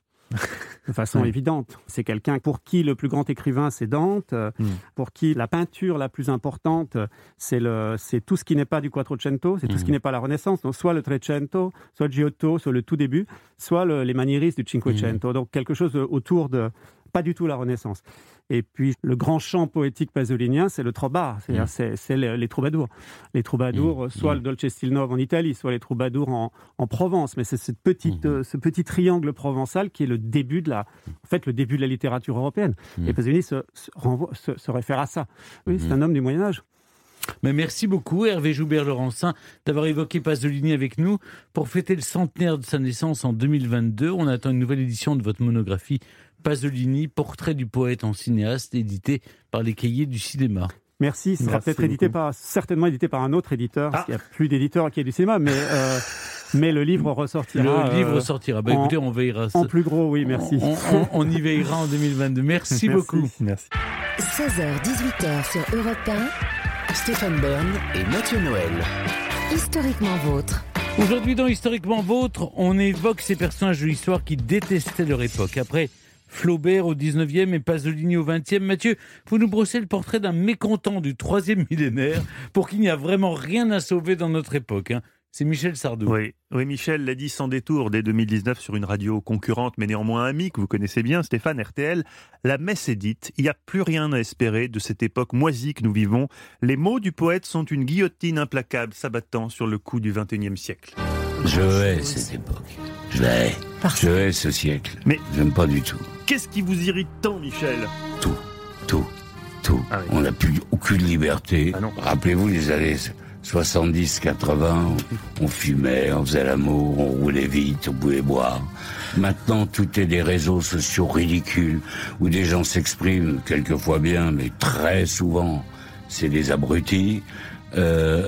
De façon oui. évidente. C'est quelqu'un pour qui le plus grand écrivain, c'est Dante, mm. pour qui la peinture la plus importante, c'est, le, c'est tout ce qui n'est pas du Quattrocento, c'est mm. tout ce qui n'est pas la Renaissance, donc soit le Trecento, soit le Giotto, soit le tout début, soit le, les maniéristes du Cinquecento, mm. donc quelque chose autour de, pas du tout la Renaissance. Et puis, le grand chant poétique pasolinien, c'est le trobar, c'est-à-dire mmh. c'est, c'est les, les troubadours. Les troubadours, mmh. soit mmh. le Dolce Stil Novo en Italie, soit les troubadours en, en Provence. Mais c'est cette petite, mmh. euh, ce petit triangle provençal qui est le début de la, en fait, le début de la littérature européenne. Mmh. Et Pasolini se, se, renvoie, se, se réfère à ça. Oui, mmh. c'est un homme du Moyen-Âge. Mais merci beaucoup, Hervé Joubert-Laurencin, d'avoir évoqué Pasolini avec nous. Pour fêter le centenaire de sa naissance en deux mille vingt-deux, on attend une nouvelle édition de votre monographie Pasolini, portrait du poète en cinéaste, édité par les Cahiers du cinéma. Merci, ce sera Merci peut-être beaucoup. édité par, certainement édité par un autre éditeur, ah. parce qu'il n'y a plus d'éditeur qui est du cinéma, mais, euh, mais le livre ressortira. Le livre ressortira. Bah, écoutez, on veillera. En plus gros, oui, merci. On, on, on y veillera en deux mille vingt-deux. Merci, merci beaucoup. Merci. seize heures dix-huit heures sur Europe un. Stéphane Bern et Mathieu Noël. Historiquement vôtre. Aujourd'hui, dans Historiquement vôtre, on évoque ces personnages de l'histoire qui détestaient leur époque. Après Flaubert au dix-neuvième et Pasolini au vingtième. Mathieu, vous nous brossez le portrait d'un mécontent du troisième millénaire pour qu'il n'y a vraiment rien à sauver dans notre époque. Hein. C'est Michel Sardou. Oui. oui, Michel l'a dit sans détour dès deux mille dix-neuf sur une radio concurrente mais néanmoins amie que vous connaissez bien, Stéphane, R T L. La messe est dite, il n'y a plus rien à espérer de cette époque moisie que nous vivons. Les mots du poète sont une guillotine implacable s'abattant sur le cou du vingt et unième siècle. Je hais cette époque. Je la hais. Je hais ce siècle. Mais j'aime pas du tout. Qu'est-ce qui vous irrite tant, Michel ? Tout, tout, tout. Ah oui. On n'a plus aucune liberté. Ah non. Rappelez-vous les années soixante-dix quatre-vingts, on, on fumait, on faisait l'amour, on roulait vite, on pouvait boire. Maintenant, tout est des réseaux sociaux ridicules où des gens s'expriment, quelquefois bien, mais très souvent, c'est des abrutis. Euh,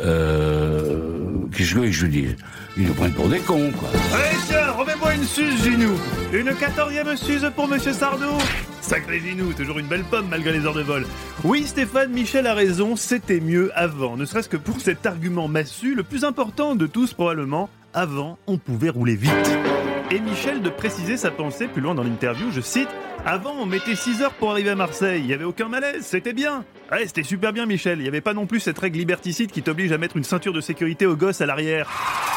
euh, qu'est-ce que je vous dis ? Ils nous prennent pour des cons, quoi. Allez, tiens, remets-moi une suze, Ginou. Une quatorzième suze pour Monsieur Sardou. Sacré Ginou, toujours une belle pomme malgré les heures de vol. Oui, Stéphane, Michel a raison, c'était mieux avant. Ne serait-ce que pour cet argument massu, le plus important de tous probablement, avant, on pouvait rouler vite. Et Michel de préciser sa pensée plus loin dans l'interview, je cite « Avant, on mettait six heures pour arriver à Marseille, il n'y avait aucun malaise, c'était bien !» Ouais, c'était super bien, Michel, il n'y avait pas non plus cette règle liberticide qui t'oblige à mettre une ceinture de sécurité aux gosses à l'arrière.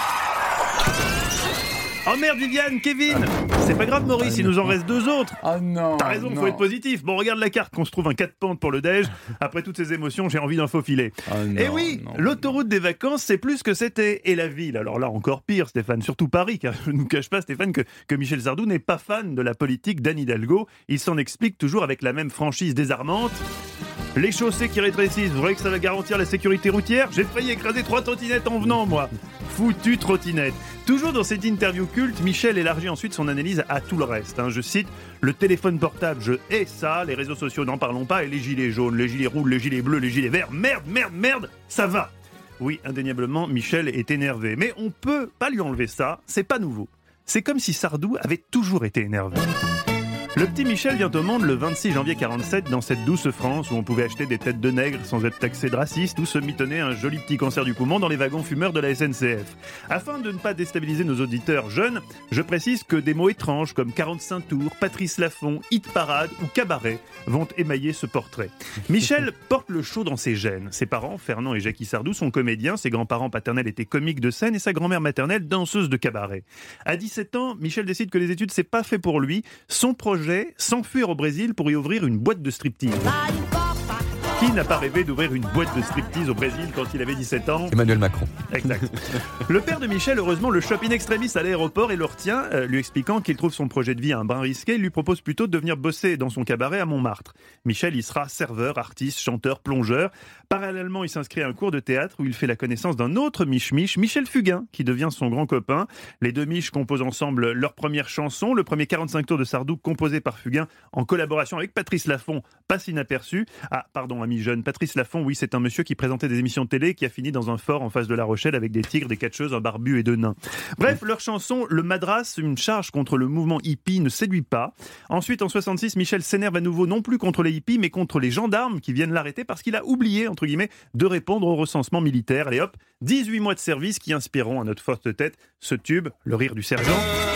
Oh merde, Viviane, Kevin! C'est pas grave, Maurice, ah, il nous en reste deux autres. Ah non. T'as raison, non. faut être positif. Bon, regarde la carte, qu'on se trouve un quatre pentes pour le déj. Après toutes ces émotions, j'ai envie d'un faux filet. Ah non, et oui, non, l'autoroute non. des vacances, c'est plus que c'était. Et la ville, alors là, encore pire, Stéphane, surtout Paris, car je ne nous cache pas, Stéphane, que, que Michel Sardou n'est pas fan de la politique d'Anne Hidalgo. Il s'en explique toujours avec la même franchise désarmante. Les chaussées qui rétrécissent, vous croyez que ça va garantir la sécurité routière ? J'ai failli écraser trois trottinettes en venant, moi. Foutu trottinette. Toujours dans cette interview culte, Michel élargit ensuite son analyse à tout le reste. Hein. Je cite, le téléphone portable, je hais ça, les réseaux sociaux, n'en parlons pas, et les gilets jaunes, les gilets rouges, les gilets bleus, les gilets verts, merde, merde, merde, ça va. Oui, indéniablement, Michel est énervé. Mais on peut pas lui enlever ça, c'est pas nouveau. C'est comme si Sardou avait toujours été énervé. Le petit Michel vient au monde le vingt-six janvier quarante-sept dans cette douce France où on pouvait acheter des têtes de nègres sans être taxé de raciste ou se mitonner un joli petit concert du poumon dans les wagons fumeurs de la S N C F. Afin de ne pas déstabiliser nos auditeurs jeunes, je précise que des mots étranges comme quarante-cinq tours, Patrice Laffont, hit parade ou cabaret vont émailler ce portrait. Michel porte le show dans ses gènes. Ses parents, Fernand et Jackie Sardou, sont comédiens, ses grands-parents paternels étaient comiques de scène et sa grand-mère maternelle danseuse de cabaret. À dix-sept ans, Michel décide que les études c'est pas fait pour lui. Son projet, s'enfuir au Brésil pour y ouvrir une boîte de striptease. Qui n'a pas rêvé d'ouvrir une boîte de striptease au Brésil quand il avait dix-sept ans ? Emmanuel Macron. Exact. Le père de Michel, heureusement, le chope in extremis à l'aéroport et le retient, euh, lui expliquant qu'il trouve son projet de vie un brin risqué. Il lui propose plutôt de venir bosser dans son cabaret à Montmartre. Michel y sera serveur, artiste, chanteur, plongeur. Parallèlement, il s'inscrit à un cours de théâtre où il fait la connaissance d'un autre Mich-Mich, Michel Fugain, qui devient son grand copain. Les deux Mich composent ensemble leur première chanson, le premier quarante-cinq tours de Sardou, composé par Fugain en collaboration avec Patrice Laffont, passe inaperçu. Ah, pardon, ami jeune, Patrice Laffont, oui, c'est un monsieur qui présentait des émissions de télé qui a fini dans un fort en face de La Rochelle avec des tigres, des catcheuses, un barbu et deux nains. Bref, leur chanson « Le Madras », une charge contre le mouvement hippie, ne séduit pas. Ensuite, en soixante-six, Michel s'énerve à nouveau non plus contre les hippies, mais contre les gendarmes qui viennent l'arrêter parce qu'il a oublié, entre guillemets, de répondre au recensement militaire. Allez hop, dix-huit mois de service qui inspireront à notre forte tête ce tube, le rire du sergent.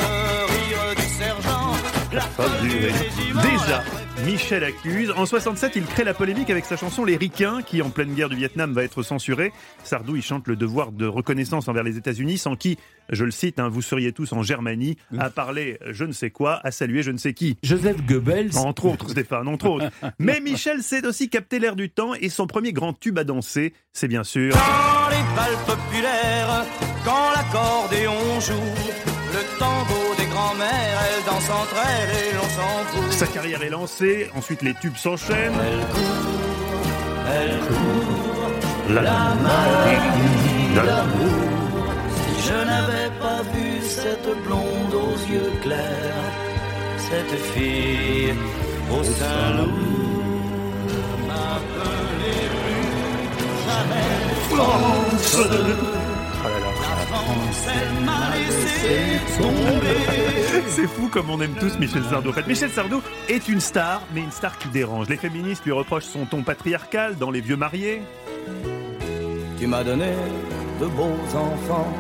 Le rire du sergent, la folle du rire. Déjà, Michel accuse. En soixante-sept, il crée la polémique avec sa chanson Les Ricains, qui en pleine guerre du Vietnam va être censurée. Sardou, il chante le devoir de reconnaissance envers les États-Unis, sans qui, je le cite, hein, vous seriez tous en Germanie, à parler je ne sais quoi, à saluer je ne sais qui. Joseph Goebbels. Entre autres, Stéphane, entre autres. Mais Michel sait aussi capter l'air du temps et son premier grand tube à danser, c'est bien sûr... Quand les balles populaires, quand l'accordéon joue, le tango des grands-mères, elles dansent entre elles et l'on s'en fout. Sa carrière est lancée, ensuite les tubes s'enchaînent. Elle court, elle court, la, la maladie d'amour. Si je n'avais pas vu cette blonde aux yeux clairs, cette fille au sein lourd, m'appelez plus jamais France. Oh là là. La France, elle m'a laissé tomber. C'est fou comme on aime tous Michel Sardou. En fait, Michel Sardou est une star, mais une star qui dérange. Les féministes lui reprochent son ton patriarcal dans Les Vieux Mariés. Tu m'as donné de beaux enfants.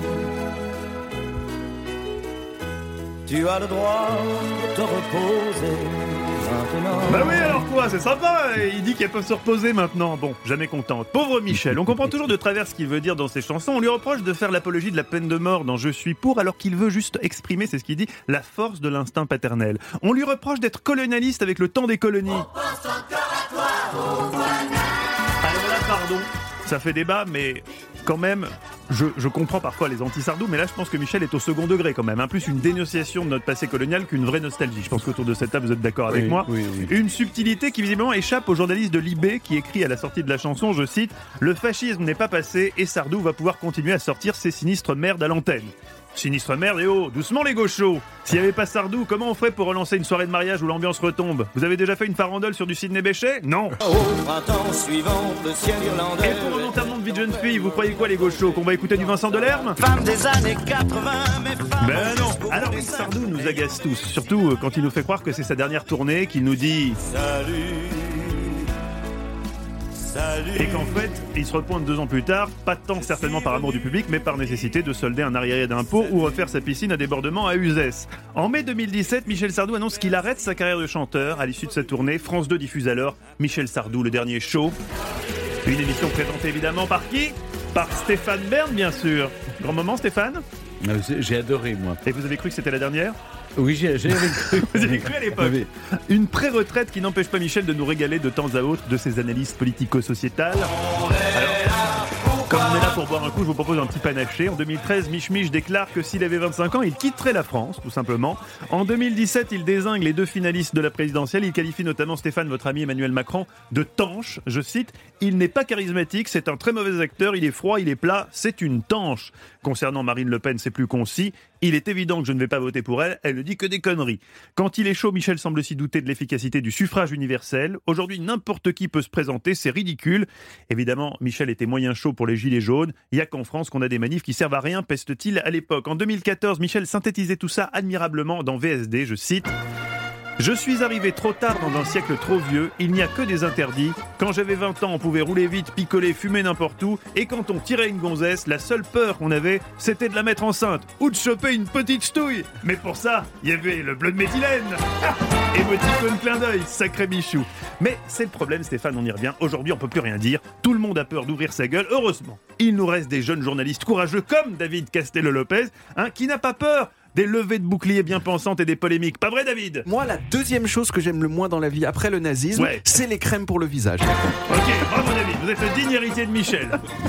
Tu as le droit de te reposer maintenant. Bah oui, alors quoi, c'est sympa. Il dit qu'elles peuvent se reposer maintenant. Bon, jamais contente. Pauvre Michel, on comprend toujours de travers ce qu'il veut dire dans ses chansons. On lui reproche de faire l'apologie de la peine de mort dans Je suis pour, alors qu'il veut juste exprimer, c'est ce qu'il dit, la force de l'instinct paternel. On lui reproche d'être colonialiste avec le temps des colonies. On pense encore à toi, oh, voilà. Alors là, pardon, ça fait débat, mais quand même... Je, je comprends parfois les anti-Sardou, mais là je pense que Michel est au second degré quand même. Hein. Plus une dénonciation de notre passé colonial qu'une vraie nostalgie. Je pense qu'autour de cette table vous êtes d'accord avec oui, moi. oui, oui. Une subtilité qui visiblement échappe au journaliste de Libé qui écrit à la sortie de la chanson, je cite, « Le fascisme n'est pas passé et Sardou va pouvoir continuer à sortir ses sinistres merdes à l'antenne. » Sinistre merde, et oh, doucement les gauchos. S'il n'y avait pas Sardou, comment on ferait pour relancer une soirée de mariage où l'ambiance retombe ? Vous avez déjà fait une farandole sur du Sidney Bechet ? Non. Au printemps suivant, le ciel irlandais. Et pour un enterrement de vie de jeune fille, vous croyez quoi les gauchos ? Qu'on va écouter du Vincent Delerme ? Femme des années quatre-vingts, mais femme... Ben non. Alors oui, Sardou nous agace tous, surtout quand il nous fait croire que c'est sa dernière tournée, qu'il nous dit... Salut, Et qu'en fait, il se repointe deux ans plus tard, pas tant certainement par amour du public, mais par nécessité de solder un arriéré d'impôts ou refaire sa piscine à débordement à Uzès. En mai deux mille dix-sept, Michel Sardou annonce qu'il arrête sa carrière de chanteur. À l'issue de sa tournée, France deux diffuse alors Michel Sardou, le dernier show. Une émission présentée évidemment par qui ? Par Stéphane Bern, bien sûr. Grand moment, Stéphane ? J'ai adoré, moi. Et vous avez cru que c'était la dernière ? Oui, j'ai cru. Vous avez cru à l'époque. Une pré-retraite qui n'empêche pas Michel de nous régaler de temps à autre de ses analyses politico-sociétales. Alors, comme on est là pour boire un coup, je vous propose un petit panaché. En deux mille treize, Mich Mich déclare que s'il avait vingt-cinq ans, il quitterait la France, tout simplement. En deux mille dix-sept, il désigne les deux finalistes de la présidentielle. Il qualifie notamment Stéphane, votre ami Emmanuel Macron, de tanche. Je cite, « Il n'est pas charismatique, c'est un très mauvais acteur, il est froid, il est plat, c'est une tanche. » Concernant Marine Le Pen, c'est plus concis. Il est évident que je ne vais pas voter pour elle, elle ne dit que des conneries. Quand il est chaud, Michel semble s'y douter de l'efficacité du suffrage universel. Aujourd'hui, n'importe qui peut se présenter, c'est ridicule. Évidemment, Michel était moyen chaud pour les gilets jaunes. Il n'y a qu'en France qu'on a des manifs qui servent à rien, peste-t-il à l'époque. En deux mille quatorze, Michel synthétisait tout ça admirablement dans V S D, je cite... Je suis arrivé trop tard dans un siècle trop vieux, il n'y a que des interdits. Quand j'avais vingt ans, on pouvait rouler vite, picoler, fumer n'importe où. Et quand on tirait une gonzesse, la seule peur qu'on avait, c'était de la mettre enceinte ou de choper une petite ch'touille. Mais pour ça, il y avait le bleu de méthylène. Et petit peu de clin d'œil, sacré bichou. Mais c'est le problème, Stéphane, on y revient. Aujourd'hui, on peut plus rien dire. Tout le monde a peur d'ouvrir sa gueule. Heureusement, il nous reste des jeunes journalistes courageux comme David Castello-Lopez, hein, qui n'a pas peur des levées de boucliers bien pensantes et des polémiques. Pas vrai, David ? Moi, la deuxième chose que j'aime le moins dans la vie après le nazisme, ouais. c'est les crèmes pour le visage. Ok, bravo David, vous êtes le digne héritier de Michel.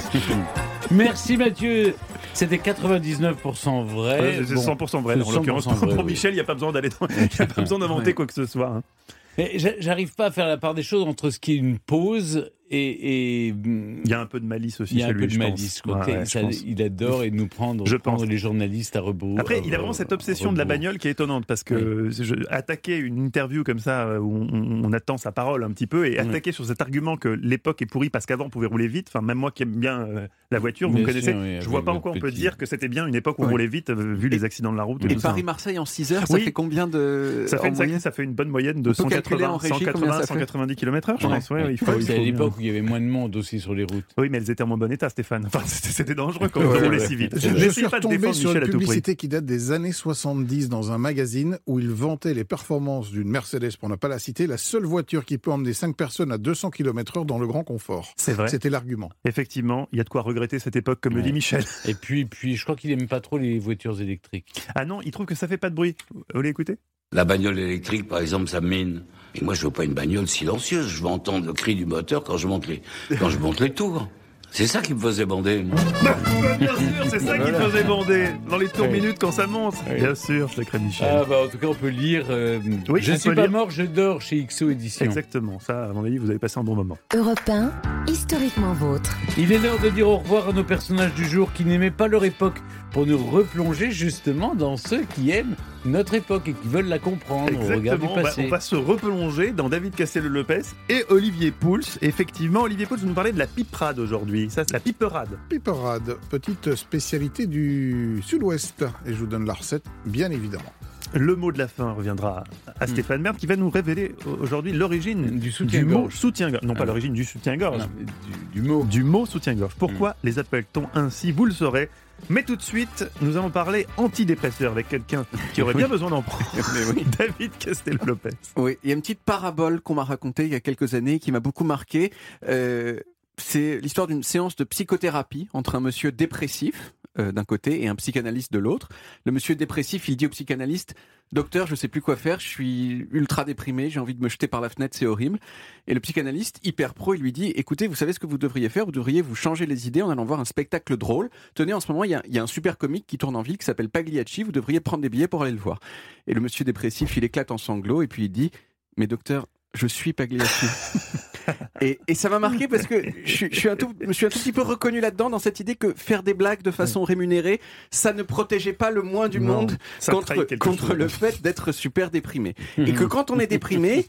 Merci Mathieu. C'était quatre-vingt-dix-neuf pour cent vrai. Ouais, c'est bon, cent pour cent vrai, en l'occurrence. Pour, pour Michel, il n'y a pas besoin d'aller dans... il n'y a pas besoin d'inventer ouais. quoi que ce soit. Hein. Mais j'arrive pas à faire la part des choses entre ce qui est une pause et... et... Il y a un peu de malice aussi chez lui, je pense. Il y a un peu de malice. Ouais, ouais, ça, il adore et nous prendre, je prendre pense. les journalistes à rebours. Après, il a vraiment cette obsession de la bagnole qui est étonnante parce que oui. je, attaquer une interview comme ça où on, on attend sa parole un petit peu et oui. attaquer sur cet argument que l'époque est pourrie parce qu'avant on pouvait rouler vite, enfin même moi qui aime bien euh, la voiture, vous bien me connaissez, sûr, oui, je vois pas en quoi on peut dire que c'était bien une époque où on oui. roulait vite euh, vu et, les accidents de la route. Et, et Paris-Marseille en six heures, ça oui. fait combien de... Ça fait, une, sacrée, ça fait une bonne moyenne de cent quatre-vingts, cent quatre-vingt-dix kilomètres heure, je pense. C'est à l'époque où il y avait moins de monde aussi sur les routes. Oui, mais elles étaient en moins bon état, Stéphane. Enfin, c'était dangereux quand on roulait si vite. Je suis retombé sur une publicité qui date des années soixante-dix dans un magazine où il vantait les performances d'une Mercedes, pour ne pas la citer, la seule voiture qui peut emmener cinq personnes à deux cents kilomètres heure dans le grand confort. C'est vrai. C'était l'argument. Effectivement, il y a de quoi regretter cette époque, comme ouais. le dit Michel. Et puis, puis, je crois qu'il n'aime pas trop les voitures électriques. Ah non, il trouve que ça fait pas de bruit. Vous voulez écouter ? La bagnole électrique, par exemple, ça mine. Et moi, je veux pas une bagnole silencieuse. Je veux entendre le cri du moteur quand je monte les, quand je monte les tours. C'est ça qui me faisait bander, moi. Bah, bien sûr, c'est ça qui me faisait bander. Dans les tours oui. minutes quand ça monte. Oui. Bien sûr, sacré Michel. Ah bah, en tout cas, on peut lire euh, oui, Je ne suis pas lire. mort, je dors chez X O Éditions. Exactement, ça, à mon avis, vous avez passé un bon moment. Europe un, historiquement vôtre. Il est l'heure de dire au revoir à nos personnages du jour qui n'aimaient pas leur époque, pour nous replonger justement dans ceux qui aiment notre époque et qui veulent la comprendre Exactement. au regard du passé. Bah, on va se replonger dans David Castello-Lopez et Olivier Pouls. Effectivement, Olivier Pouls, vous nous parlez de la piperade aujourd'hui. Ça, c'est la piperade. Piperade, petite spécialité du Sud-Ouest. Et je vous donne la recette, bien évidemment. Le mot de la fin reviendra à Stéphane Bern qui va nous révéler aujourd'hui l'origine du soutien-gorge. Du soutien-gorge. Non, ah, pas l'origine du soutien-gorge. Non, du, du mot. Du mot soutien-gorge. Pourquoi mmh. les appelle-t-on ainsi ? Vous le saurez. Mais tout de suite, nous allons parler antidépresseur avec quelqu'un qui aurait bien besoin d'en prendre. Oui. David Castello-Lopez. Oui, il y a une petite parabole qu'on m'a racontée il y a quelques années qui m'a beaucoup marqué. Euh, c'est l'histoire d'une séance de psychothérapie entre un monsieur dépressif euh, d'un côté et un psychanalyste de l'autre. Le monsieur dépressif, il dit au psychanalyste « Docteur, je ne sais plus quoi faire, je suis ultra déprimé, j'ai envie de me jeter par la fenêtre, c'est horrible. » Et le psychanalyste, hyper pro, il lui dit « Écoutez, vous savez ce que vous devriez faire ? Vous devriez vous changer les idées en allant voir un spectacle drôle. Tenez, en ce moment, il y a, il y a un super comique qui tourne en ville qui s'appelle Pagliacci, vous devriez prendre des billets pour aller le voir. » Et le monsieur dépressif, il éclate en sanglots et puis il dit « Mais docteur, je suis Pagliacci. » Et, et ça m'a marqué parce que je, je, suis un tout, je me suis un tout petit peu reconnu là-dedans, dans cette idée que faire des blagues de façon rémunérée, ça ne protégeait pas le moins du non, monde contre, contre le fait d'être super déprimé. Et que quand on est déprimé,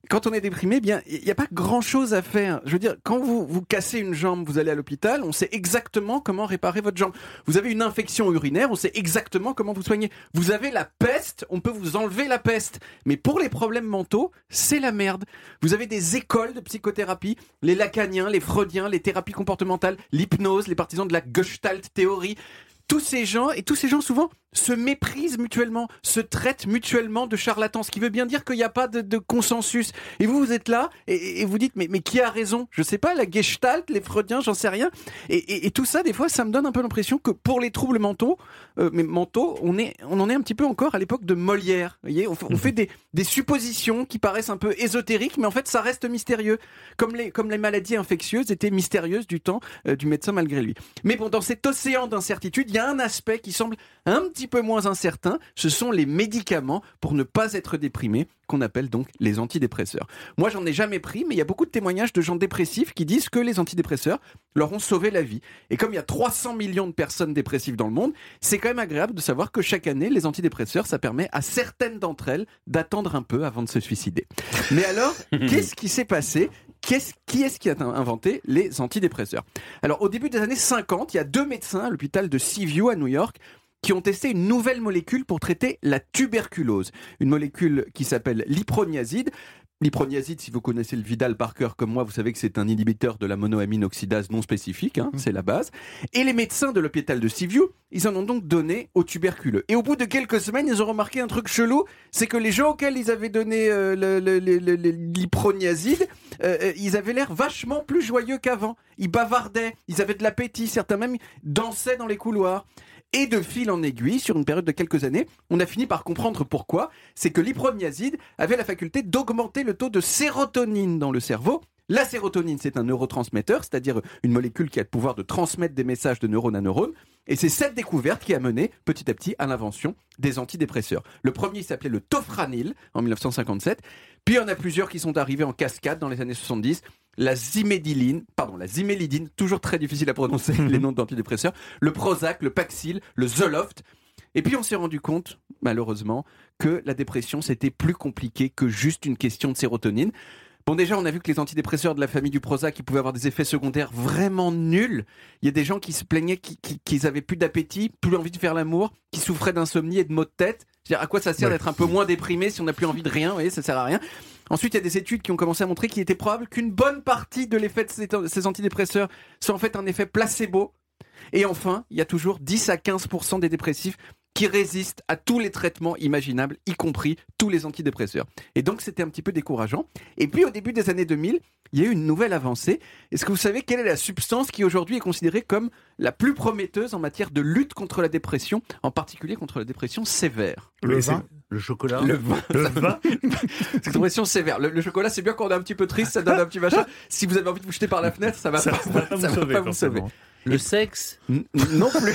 quand on est déprimé, eh bien, il n'y a pas grand-chose à faire. Je veux dire, quand vous vous cassez une jambe, vous allez à l'hôpital, on sait exactement comment réparer votre jambe. Vous avez une infection urinaire, on sait exactement comment vous soigner. Vous avez la peste, on peut vous enlever la peste. Mais pour les problèmes mentaux, c'est la merde. Vous avez des écoles de psychothérapie, les lacaniens, les freudiens, les thérapies comportementales, l'hypnose, les partisans de la Gestalt théorie. Tous ces gens, et tous ces gens souvent, se méprisent mutuellement, se traitent mutuellement de charlatans, ce qui veut bien dire qu'il n'y a pas de, de consensus. Et vous, vous êtes là, et, et vous dites, mais, mais qui a raison ? Je sais pas, la Gestalt, les Freudiens, j'en sais rien. Et, et, et tout ça, des fois, ça me donne un peu l'impression que pour les troubles mentaux, euh, mais mentaux, on, est, on en est un petit peu encore à l'époque de Molière. Vous voyez, on, on fait des, des suppositions qui paraissent un peu ésotériques, mais en fait, ça reste mystérieux. Comme les, comme les maladies infectieuses étaient mystérieuses du temps euh, du médecin malgré lui. Mais bon, dans cet océan d'incertitude, il y a un aspect qui semble un petit peu moins incertain, ce sont les médicaments pour ne pas être déprimé, qu'on appelle donc les antidépresseurs. Moi, j'en ai jamais pris, mais il y a beaucoup de témoignages de gens dépressifs qui disent que les antidépresseurs leur ont sauvé la vie. Et comme il y a trois cents millions de personnes dépressives dans le monde, c'est quand même agréable de savoir que chaque année, les antidépresseurs, ça permet à certaines d'entre elles d'attendre un peu avant de se suicider. Mais alors, qu'est-ce qui s'est passé ? Qu'est-ce, qui est-ce qui a inventé les antidépresseurs ? Alors, au début des années cinquante, il y a deux médecins à l'hôpital de Seaview à New York qui ont testé une nouvelle molécule pour traiter la tuberculose. Une molécule qui s'appelle l'iproniazide. L'iproniazide, si vous connaissez le Vidal par cœur comme moi, vous savez que c'est un inhibiteur de la monoamine oxydase non spécifique, hein, c'est la base. Et les médecins de l'hôpital de Seaview, ils en ont donc donné aux tuberculeux. Et au bout de quelques semaines, ils ont remarqué un truc chelou, c'est que les gens auxquels ils avaient donné euh, le, le, le, le, l'iproniazide, euh, ils avaient l'air vachement plus joyeux qu'avant. Ils bavardaient, ils avaient de l'appétit, certains même dansaient dans les couloirs. Et de fil en aiguille, sur une période de quelques années, on a fini par comprendre pourquoi. C'est que l'iproniazide avait la faculté d'augmenter le taux de sérotonine dans le cerveau. La sérotonine, c'est un neurotransmetteur, c'est-à-dire une molécule qui a le pouvoir de transmettre des messages de neurone à neurone. Et c'est cette découverte qui a mené petit à petit à l'invention des antidépresseurs. Le premier s'appelait le tofranil en dix-neuf cent cinquante-sept. Puis il y en a plusieurs qui sont arrivés en cascade dans les années soixante-dix. La zimédiline, pardon, la zimélidine, toujours très difficile à prononcer les noms d'antidépresseurs, le Prozac, le Paxil, le Zoloft. Et puis on s'est rendu compte, malheureusement, que la dépression, c'était plus compliqué que juste une question de sérotonine. Bon, déjà, on a vu que les antidépresseurs de la famille du Prozac, ils pouvaient avoir des effets secondaires vraiment nuls. Il y a des gens qui se plaignaient qu'ils qui, qui avaient plus d'appétit, plus envie de faire l'amour, qui souffraient d'insomnie et de maux de tête. C'est-à-dire, à quoi ça sert ouais. d'être un peu moins déprimé si on n'a plus envie de rien ? Vous voyez, ça sert à rien. Ensuite, il y a des études qui ont commencé à montrer qu'il était probable qu'une bonne partie de l'effet de ces, ces antidépresseurs soit en fait un effet placebo. Et enfin, il y a toujours dix à quinze pour cent des dépressifs qui résistent à tous les traitements imaginables, y compris tous les antidépresseurs. Et donc, c'était un petit peu décourageant. Et puis, au début des années deux mille, il y a eu une nouvelle avancée. Est-ce que vous savez quelle est la substance qui aujourd'hui est considérée comme la plus prometteuse en matière de lutte contre la dépression, en particulier contre la dépression sévère ? Le vin ? Le chocolat ? Le vin. Le vin ? C'est une dépression sévère. Le, le chocolat, c'est bien quand on est un petit peu triste, ça donne un petit machin. Si vous avez envie de vous jeter par la fenêtre, ça va ça, pas, ça va pas, ça vous, va sauver, pas vous sauver. Le sexe ? N- Non plus.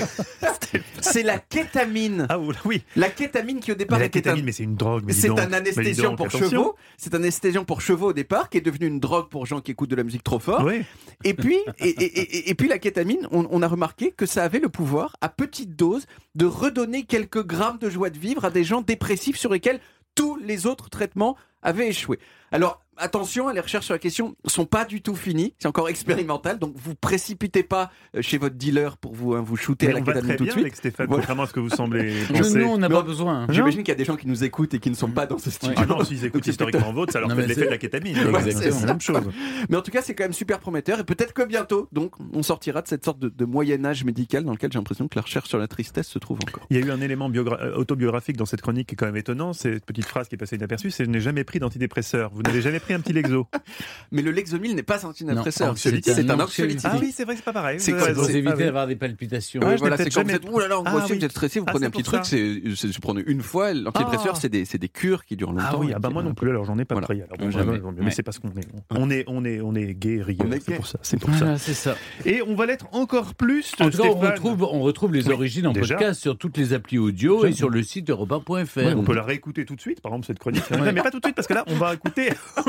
C'est la kétamine. Ah oui. La kétamine qui au départ mais la était kétamine, un... mais c'est une drogue. Mais c'est donc, un anesthésiant donc, pour attention. chevaux. C'est un anesthésiant pour chevaux au départ qui est devenu une drogue pour gens qui écoutent de la musique trop fort. Oui. Et puis, et, et, et, et puis la kétamine, on, on a remarqué que ça avait le pouvoir, à petite dose, de redonner quelques grammes de joie de vivre à des gens dépressifs sur lesquels tous les autres traitements avaient échoué. Alors, attention, les recherches sur la question ne sont pas du tout finies, c'est encore expérimental, donc vous précipitez pas chez votre dealer pour vous, hein, vous shooter mais à la on va kétamine très tout de bien suite. avec Stéphane, Voilà. contrairement à ce que vous semblez penser. Nous, on n'a pas besoin. J'imagine qu'il y a des gens qui nous écoutent et qui ne sont pas dans ce studio. Ah non, s'ils écoutent historiquement vôtre, ça leur Non, fait mais l'effet c'est- de la kétamine. Ouais, Exactement, c'est ça. la même chose. Mais en tout cas, c'est quand même super prometteur et peut-être que bientôt, donc, on sortira de cette sorte de, de Moyen-Âge médical dans lequel j'ai l'impression que la recherche sur la tristesse se trouve encore. Il y a eu un élément biogra- euh, autobiographique dans cette chronique qui est quand même étonnant, c'est cette petite phrase qui est passée inaperçue, c'est « Je n'ai jamais pris d'antidépresseur ». Vous n'avez jamais pris un petit Lexo ? Mais le Lexomil n'est pas un antidépresseur, Non, c'est c'est c'est un un anxiolytique. Ah oui, c'est vrai, c'est pas pareil. C'est Vous quoi, avez Pour raison. éviter Ah oui. d'avoir des palpitations. Oui, Ouais, je voilà, l'ai c'est peut-être quand vous jamais- êtes, ouh là là, angoissé, Ah oui. vous êtes stressé, vous Ah, prenez un c'est petit pour truc, ça. c'est, c'est, se prenez une fois, l'antidépresseur, Ah. c'est des, c'est des cures qui durent longtemps. Ah oui, et ah bah qui- moi non plus, alors j'en ai pas Voilà. pris. Alors bon, Jamais. jamais. Mais Ouais. c'est parce qu'on est, on est, on est, on est gay, rigueur. On est C'est gay. pour ça. C'est pour ça. Voilà, c'est ça. Et on va l'être encore plus. En tout cas, on Stéphane. retrouve, on retrouve les Oui, origines en déjà. podcast sur toutes les applis audio Oui. et sur le site europe un point f r. Ouais, on peut la réécouter tout de suite, par exemple cette chronique. Non, mais pas tout de suite parce que là, on va écouter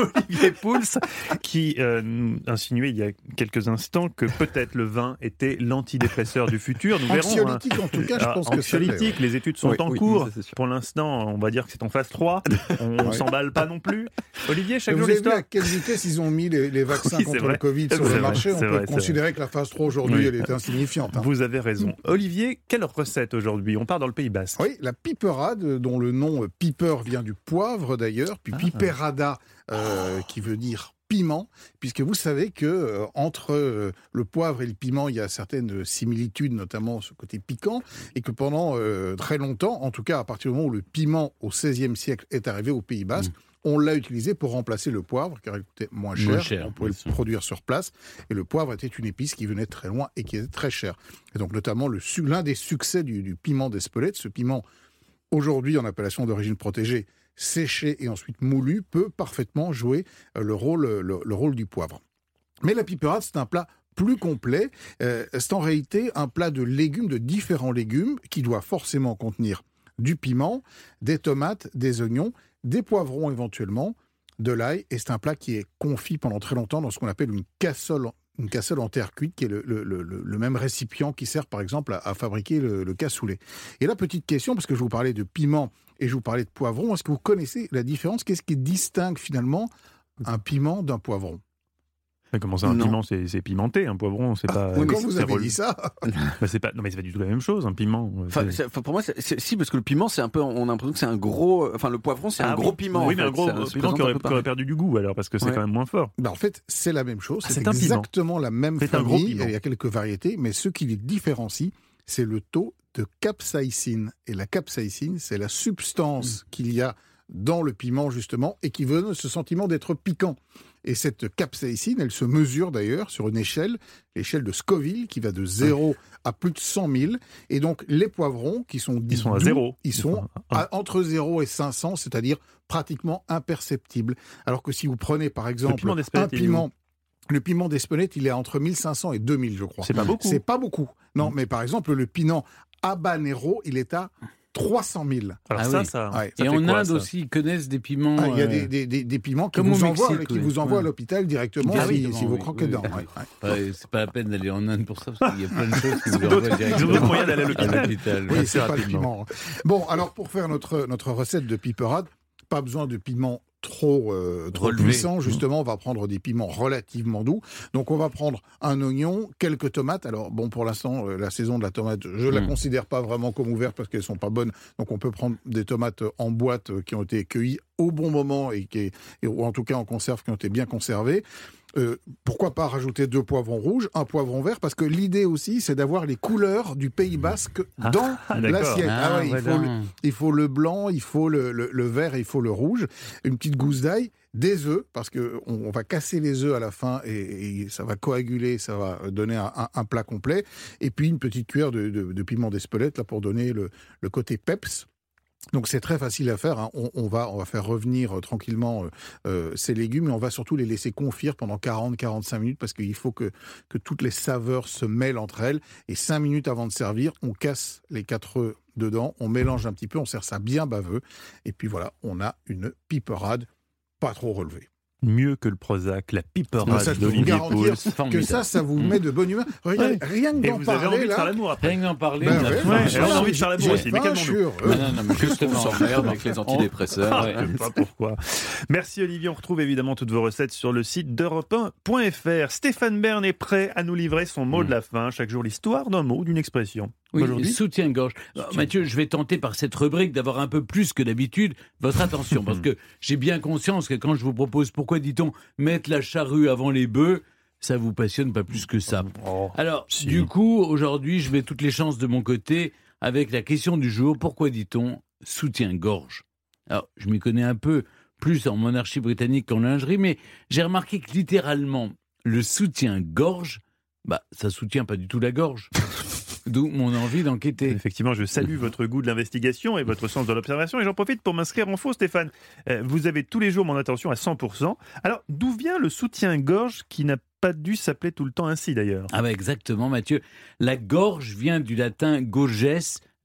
Olivier Pouls, qui euh, insinuait il y a quelques instants que peut-être le vin était l'antidépresseur du futur. Nous verrons. Anxiolytique, hein. En tout cas, je pense que c'est Anxiolytique, les études sont oui, en oui, cours. ça, Pour l'instant, on va dire que c'est en phase trois. On ne Ouais. s'emballe pas non plus. Olivier, chaque Vous jour avez vu l'histoire. à quelle vitesse ils ont mis les, les vaccins Oui, c'est contre vrai. le Covid sur C'est le vrai, marché? On c'est peut vrai, c'est considérer que la phase trois aujourd'hui, Oui. elle est insignifiante. hein. Vous avez raison. Olivier, quelle recette aujourd'hui? On part dans le Pays Basque. Oui, la piperade, dont le nom euh, piper vient du poivre d'ailleurs, puis Ah. piperada, euh, qui veut dire piment, puisque vous savez que euh, entre euh, le poivre et le piment, il y a certaines similitudes, notamment ce côté piquant, et que pendant euh, très longtemps, en tout cas à partir du moment où le piment au seizième siècle est arrivé au Pays Basque, mmh. on l'a utilisé pour remplacer le poivre, car il coûtait moins cher, Moins cher, on pouvait le bien sûr. produire sur place, et le poivre était une épice qui venait de très loin et qui était très chère. Et donc notamment le, su- l'un des succès du, du piment d'Espelette, ce piment aujourd'hui en appellation d'origine protégée, séché et ensuite moulu, peut parfaitement jouer euh, le rôle, le, le rôle du poivre. Mais la piperade, c'est un plat plus complet. Euh, c'est en réalité un plat de légumes, de différents légumes, qui doit forcément contenir du piment, des tomates, des oignons, des poivrons éventuellement, de l'ail. Et c'est un plat qui est confit pendant très longtemps dans ce qu'on appelle une cassole, une cassole en terre cuite, qui est le, le, le, le même récipient qui sert par exemple à, à fabriquer le, le cassoulet. Et là, petite question, parce que je vous parlais de piment et je vous parlais de poivron, est-ce que vous connaissez la différence? Qu'est-ce qui distingue finalement un piment d'un poivron? Mais comment ça, un Non. piment, c'est, c'est pimenté, un poivron, c'est pas. Oui, mais quand c'est vous avez rel- dit ça, Bah, c'est pas. Non, mais c'est pas du tout la même chose, un piment. Enfin, C'est- c'est- enfin, pour moi, c'est, c'est- si, parce que le piment, c'est un peu, on a l'impression que c'est un gros, enfin, le poivron, c'est Ah un oui. gros piment. Oui, en mais fait. un gros Ça piment se qui présente aurait, un peu qui aurait pareil. perdu du goût, alors, parce que c'est Ouais. quand même moins fort. ben, en fait, c'est la même chose. Ah, c'est c'est un piment. exactement la même C'est un gros famille. piment. Il y a quelques variétés, mais ce qui les différencie, c'est le taux de capsaïcine. Et la capsaïcine, c'est la substance Mm. qu'il y a dans le piment, justement, et qui donne ce sentiment d'être piquant. Et cette capsaïcine, elle se mesure d'ailleurs sur une échelle, l'échelle de Scoville, qui va de zéro à plus de cent mille. Et donc, les poivrons, qui sont dits Ils sont à doux, zéro. ils sont à- entre zéro et cinq cents, c'est-à-dire pratiquement imperceptibles. Alors que si vous prenez, par exemple, piment d'Espelette, un il est où piment... Le piment d'Espelette, il est entre mille cinq cents et deux mille, je crois. C'est pas beaucoup. C'est pas beaucoup. Non, mais par exemple, le piment habanero, il est à trois cent mille. Alors Ah ça, oui. ça. Ouais. ça Et fait en quoi, Inde ça aussi, ils connaissent des piments. Ah, il y a euh, des, des, des, des piments qui comme au vous envoient, Mexique, qui oui. vous envoient Ouais. à l'hôpital directement si, Directement, si vous oui, croquez oui. dedans. ouais, ouais. Ouais, c'est pas la peine d'aller en Inde pour ça, parce qu'il y a plein de choses qui vous d'autres- envoient ils ont directement d'autres moyens d'aller à l'hôpital. l'hôpital. Oui, assez c'est pas le rapidement. piment. Bon, alors pour faire notre, notre recette de piperade, pas besoin de piment trop, euh, trop Relevé. puissant. Justement, on va prendre des piments relativement doux. Donc, on va prendre un oignon, quelques tomates. Alors, bon, pour l'instant, euh, la saison de la tomate, je la Mm. considère pas vraiment comme ouverte parce qu'elles sont pas bonnes. Donc, on peut prendre des tomates en boîte euh, qui ont été cueillies au bon moment et qui, et- ou en tout cas en conserve, qui ont été bien conservées. Euh, pourquoi pas rajouter deux poivrons rouges, un poivron vert, parce que l'idée aussi, c'est d'avoir les couleurs du Pays Basque Ah, dans ah, d'accord. l'assiette. Ah, Ah ouais, il, voilà. faut le, il faut le blanc, il faut le, le- le vert et il faut le rouge. Une petite gousse d'ail, des œufs, parce qu'on on va casser les œufs à la fin et, et ça va coaguler, ça va donner un, un- un plat complet. Et puis une petite cuillère de, de- de piment d'Espelette là, pour donner le, le côté peps. Donc c'est très facile à faire, hein. on, on, va, on va faire revenir euh, tranquillement euh, euh, ces légumes et on va surtout les laisser confire pendant quarante à quarante-cinq minutes parce qu'il faut que, que toutes les saveurs se mêlent entre elles. Et cinq minutes avant de servir, on casse les quatre œufs dedans, on mélange un petit peu, on sert ça bien baveux. Et puis voilà, on a une piperade pas trop relevée. Mieux que le Prozac, la Ça, piperade je peux vous d'Olivier garantir Pouls. que ça, ça vous met de bonne humeur. Regardez, Ouais. rien que Et d'en vous avez parler envie de faire là... l'amour après. Rien que d'en parler, Ben on a ouais, faim. ouais, j'ai et on a faim, envie de faire l'amour j'ai aussi, mais faim, calmons-nous. je suis heureux. Ah non, non, mais Juste qu'on justement. s'emmerde avec les antidépresseurs. Ah, je sais pas pourquoi. Merci Olivier, on retrouve évidemment toutes vos recettes sur le site d'europe un point f r. Stéphane Bern est prêt à nous livrer son mot de la fin. Chaque jour l'histoire d'un mot, d'une expression. Oui, Aujourd'hui, soutien-gorge. Alors, Mathieu, je vais tenter par cette rubrique d'avoir un peu plus que d'habitude votre attention, parce que j'ai bien conscience que quand je vous propose, pourquoi dit-on mettre la charrue avant les bœufs, ça vous passionne pas plus que ça. Oh, Alors, si. du coup, aujourd'hui, je mets toutes les chances de mon côté avec la question du jour, pourquoi dit-on soutien-gorge? Alors, je m'y connais un peu plus en monarchie britannique qu'en lingerie, mais j'ai remarqué que littéralement, le soutien-gorge, bah, ça soutient pas du tout la gorge. D'où mon envie d'enquêter. Effectivement, je salue votre goût de l'investigation et votre sens de l'observation. Et j'en profite pour m'inscrire en faux, Stéphane. Euh, vous avez tous les jours mon attention à cent pour cent. Alors, d'où vient le soutien-gorge qui n'a pas dû s'appeler tout le temps ainsi, d'ailleurs? Ah bah exactement, Mathieu. La gorge vient du latin gorges,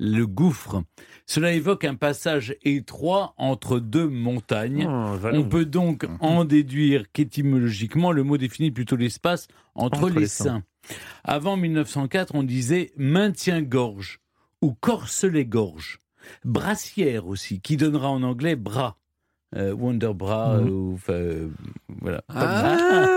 le gouffre. Cela évoque un passage étroit entre deux montagnes. Oh, On peut donc en déduire qu'étymologiquement, le mot définit plutôt l'espace entre, entre les seins. Avant mille neuf cent quatre, on disait maintien-gorge ou corselet-gorge. Brassière aussi, qui donnera en anglais bras. Euh, Wonder Bra, mmh. ou euh, voilà. Ah,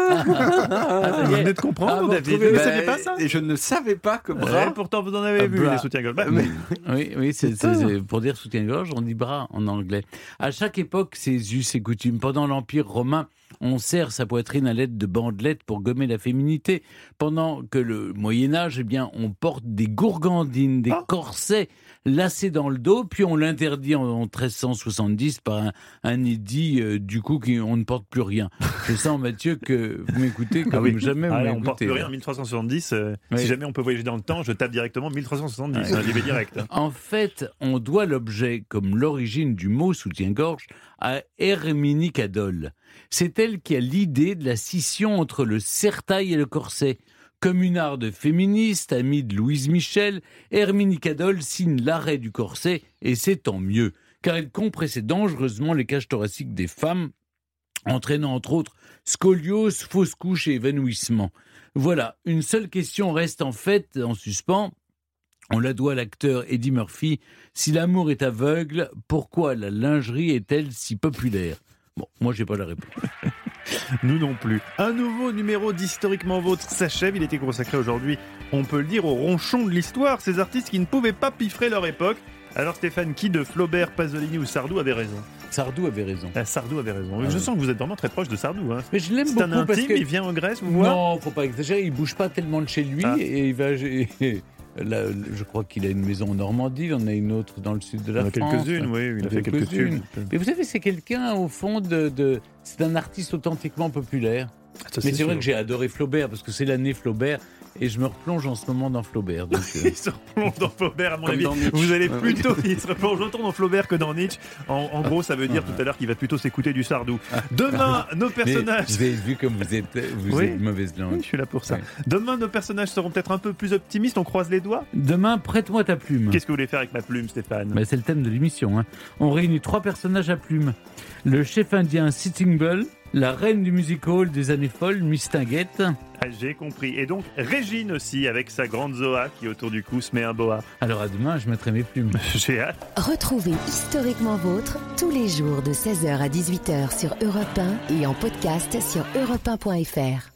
ah, vous venez de comprendre, ah, David. Vous ne saviez pas ça? Et je ne savais pas que bras. Ouais, pourtant, vous en avez ah, vu bra. Les soutiens-gorge. Bah, mais... Oui, oui, c'est, c'est, c'est, pour dire soutien-gorge, on dit bras en anglais. À chaque époque, c'est us et coutumes. Pendant l'Empire romain, on serre sa poitrine à l'aide de bandelettes pour gommer la féminité. Pendant que le Moyen-Âge, eh bien, on porte des gourgandines, des ah. corsets lacés dans le dos, puis on l'interdit en, en treize cent soixante-dix par un, un édit, euh, du coup, qui, on ne porte plus rien. Je sens, Mathieu, que vous m'écoutez comme ah oui. jamais ah, vous là, m'écoutez. On ne porte plus rien en mille trois cent soixante-dix. Euh, oui. Si jamais on peut voyager dans le temps, je tape directement mille trois cent soixante-dix. Ouais. J'y vais direct. En fait, on doit l'objet, comme l'origine du mot soutien-gorge, à Herminie Cadol. C'est elle qui a l'idée de la scission entre le serre-taille et le corset. Communarde féministe, amie de Louise Michel, Herminie Cadol signe l'arrêt du corset, et c'est tant mieux, car elle compressait dangereusement les cages thoraciques des femmes, entraînant entre autres scoliose, fausse couche et évanouissement. Voilà, une seule question reste en fait en suspens. On la doit à l'acteur Eddie Murphy. Si l'amour est aveugle, pourquoi la lingerie est-elle si populaire ? Bon, moi j'ai pas la réponse. Nous non plus. Un nouveau numéro d'Historiquement Vôtre s'achève. Il était consacré aujourd'hui, on peut le dire, aux ronchons de l'histoire, ces artistes qui ne pouvaient pas piffrer leur époque. Alors Stéphane, qui de Flaubert, Pasolini ou Sardou avait raison? Sardou avait raison. Ah, Sardou avait raison. Ah, je oui. sens que vous êtes vraiment très proche de Sardou. Hein. Mais je l'aime C'est beaucoup un intime, parce que... il vient en Grèce, vous voyez. Non, faut pas exagérer, il bouge pas tellement de chez lui ah. et il va... Là, je crois qu'il a une maison en Normandie, il en a une autre dans le sud de la il France. Quelques-unes, oui, il a fait quelques-unes. Mais vous savez, c'est quelqu'un, au fond, de, de... c'est un artiste authentiquement populaire. Ça, Mais c'est, c'est vrai que j'ai adoré Flaubert, parce que c'est l'année Flaubert, et je me replonge en ce moment dans Flaubert. Donc, euh... il se replonge dans Flaubert, à mon avis. Vous allez plutôt, il se replonge autant dans Flaubert que dans Nietzsche. En, en gros, ça veut dire tout à l'heure qu'il va plutôt s'écouter du Sardou. Demain, nos personnages... Vous avez vu comme vous êtes, vous oui. êtes mauvaise langue. Oui, je suis là pour ça. Oui. Demain, nos personnages seront peut-être un peu plus optimistes, on croise les doigts. Demain, prête-moi ta plume. Qu'est-ce que vous voulez faire avec ma plume, Stéphane? Bah, c'est le thème de l'émission. Hein. On réunit trois personnages à plume. Le chef indien Sitting Bull, la reine du music hall des années folles, Miss Tinguette. Ah, j'ai compris. Et donc Régine aussi, avec sa grande Zoa qui autour du cou se met un boa. Alors à demain, je mettrai mes plumes. J'ai hâte. Retrouvez Historiquement Vôtre tous les jours de seize heures à dix-huit heures sur Europe un et en podcast sur europe un point f r.